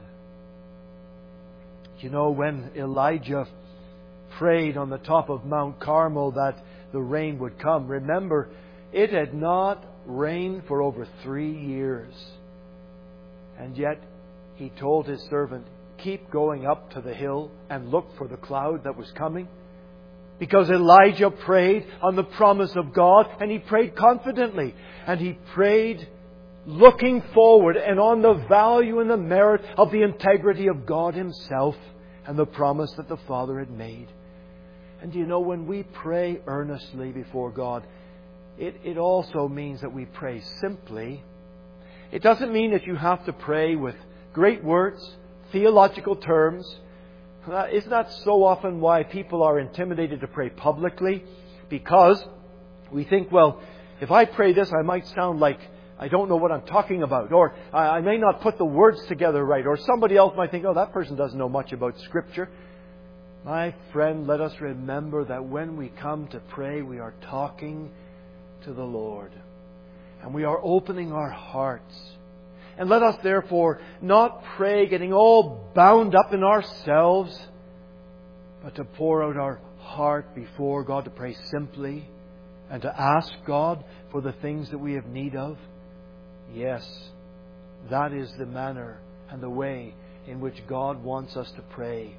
You know, when Elijah prayed on the top of Mount Carmel that the rain would come, remember, it had not rained for over 3 years. And yet he told his servant, keep going up to the hill and look for the cloud that was coming. Because Elijah prayed on the promise of God, and he prayed confidently. And he prayed looking forward and on the value and the merit of the integrity of God Himself and the promise that the Father had made. And you know, when we pray earnestly before God, it also means that we pray simply. It doesn't mean that you have to pray with great words, theological terms. Isn't that so often why people are intimidated to pray publicly? Because we think, well, if I pray this, I might sound like I don't know what I'm talking about. Or I may not put the words together right. Or somebody else might think, oh, that person doesn't know much about Scripture. My friend, let us remember that when we come to pray, we are talking to the Lord. And we are opening our hearts. And let us therefore not pray getting all bound up in ourselves, but to pour out our heart before God, to pray simply and to ask God for the things that we have need of. Yes, that is the manner and the way in which God wants us to pray.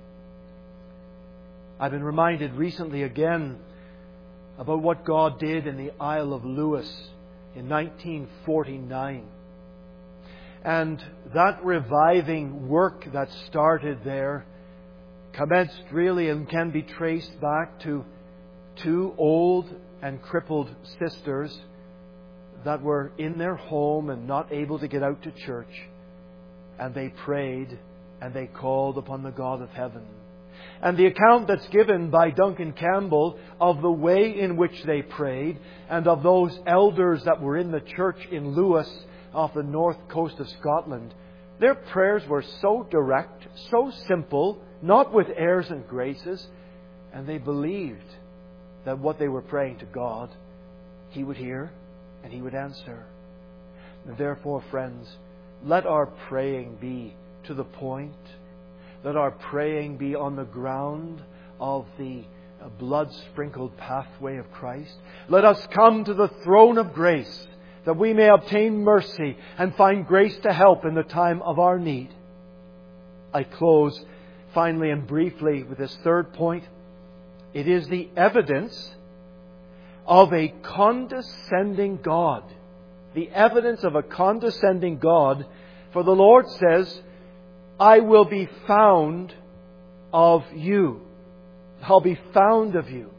I've been reminded recently again about what God did in the Isle of Lewis in 1949. And that reviving work that started there commenced really and can be traced back to 2 old and crippled sisters that were in their home and not able to get out to church. And they prayed and they called upon the God of heaven. And the account that's given by Duncan Campbell of the way in which they prayed and of those elders that were in the church in Lewis off the north coast of Scotland, their prayers were so direct, so simple, not with airs and graces, and they believed that what they were praying to God, He would hear and He would answer. And therefore, friends, let our praying be to the point. Let our praying be on the ground of the blood-sprinkled pathway of Christ. Let us come to the throne of grace that we may obtain mercy and find grace to help in the time of our need. I close finally and briefly with this third point. It is the evidence of a condescending God. The evidence of a condescending God. For the Lord says, I will be found of you. I'll be found of you.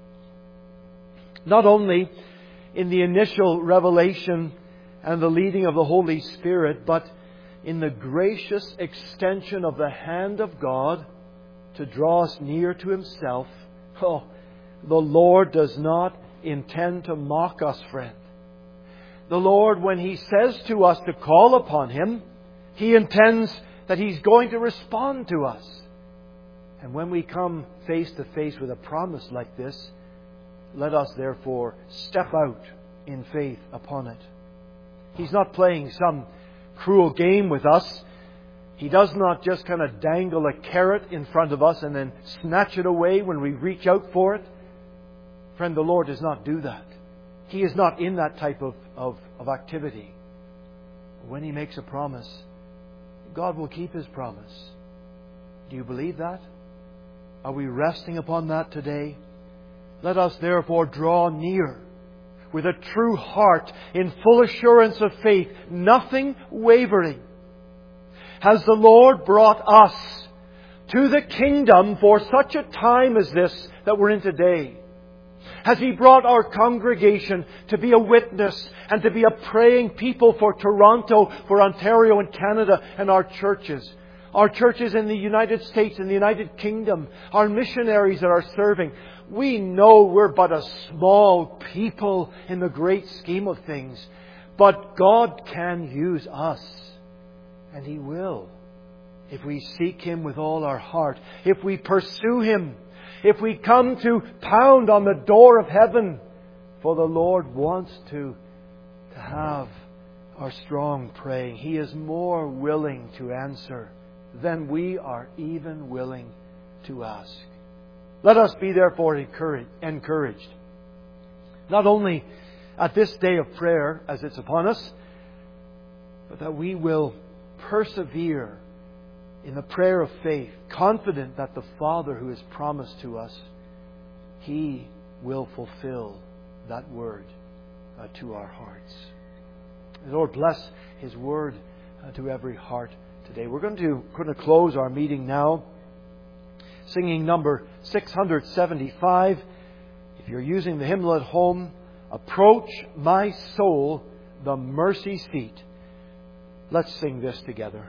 Not only in the initial revelation and the leading of the Holy Spirit, but in the gracious extension of the hand of God to draw us near to Himself. Oh, the Lord does not intend to mock us, friend. The Lord, when He says to us to call upon Him, He intends that He's going to respond to us. And when we come face to face with a promise like this, let us therefore step out in faith upon it. He's not playing some cruel game with us. He does not just kind of dangle a carrot in front of us and then snatch it away when we reach out for it. Friend, the Lord does not do that. He is not in that type of activity. When He makes a promise, God will keep His promise. Do you believe that? Are we resting upon that today? Let us therefore draw near with a true heart in full assurance of faith, nothing wavering. Has the Lord brought us to the kingdom for such a time as this that we're in today? Has He brought our congregation to be a witness and to be a praying people for Toronto, for Ontario and Canada and our churches? Our churches in the United States and the United Kingdom, our missionaries that are serving. We know we're but a small people in the great scheme of things. But God can use us. And He will. If we seek Him with all our heart. If we pursue Him. If we come to pound on the door of heaven. For the Lord wants to have our strong praying. He is more willing to answer than we are even willing to ask. Let us be therefore encouraged. Not only at this day of prayer as it's upon us, but that we will persevere in the prayer of faith, confident that the Father who has promised to us, He will fulfill that word to our hearts. The Lord bless His word to every heart today. We're going to close our meeting now, singing number 675. If you're using the hymnal at home, Approach My Soul, the Mercy Seat. Let's sing this together.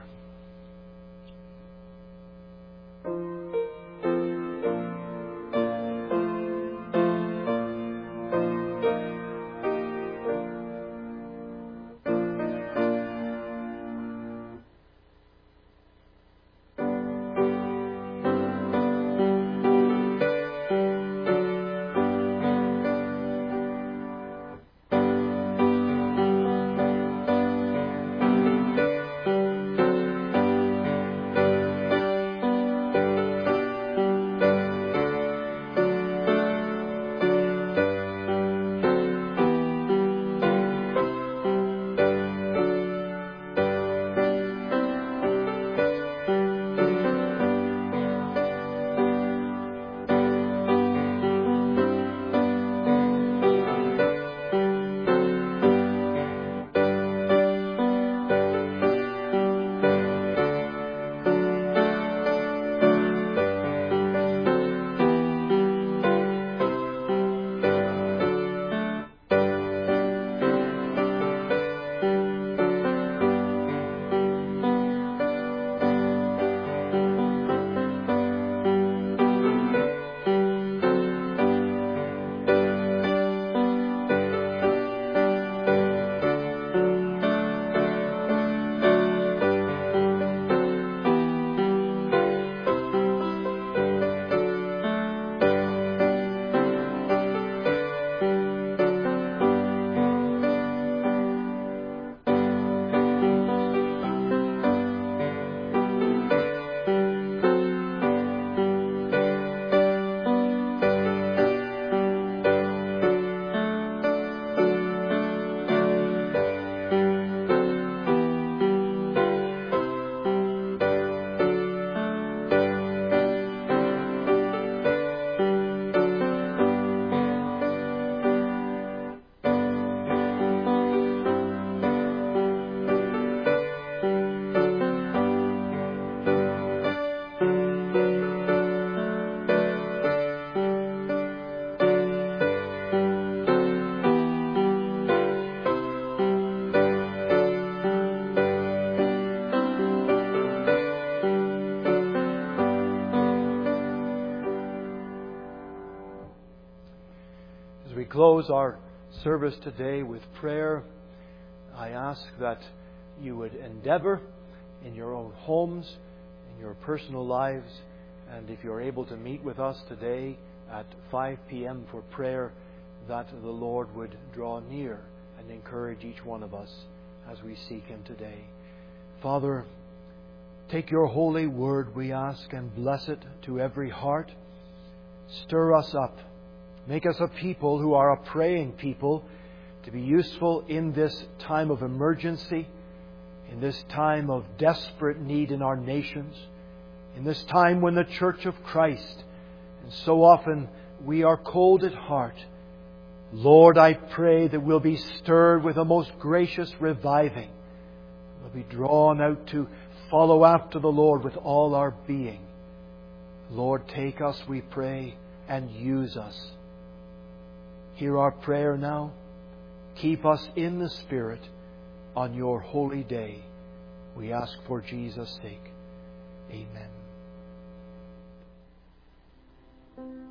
close our service today with prayer, I ask that you would endeavor in your own homes, in your personal lives, and if you're able to meet with us today at 5 p.m. for prayer, that the Lord would draw near and encourage each one of us as we seek Him today. Father, take your holy word, we ask, and bless it to every heart. Stir us up. Make us a people who are a praying people, to be useful in this time of emergency, in this time of desperate need in our nations, in this time when the Church of Christ, and so often we are cold at heart. Lord, I pray that we'll be stirred with a most gracious reviving. We'll be drawn out to follow after the Lord with all our being. Lord, take us, we pray, and use us. Hear our prayer now. Keep us in the Spirit on your holy day. We ask for Jesus' sake. Amen.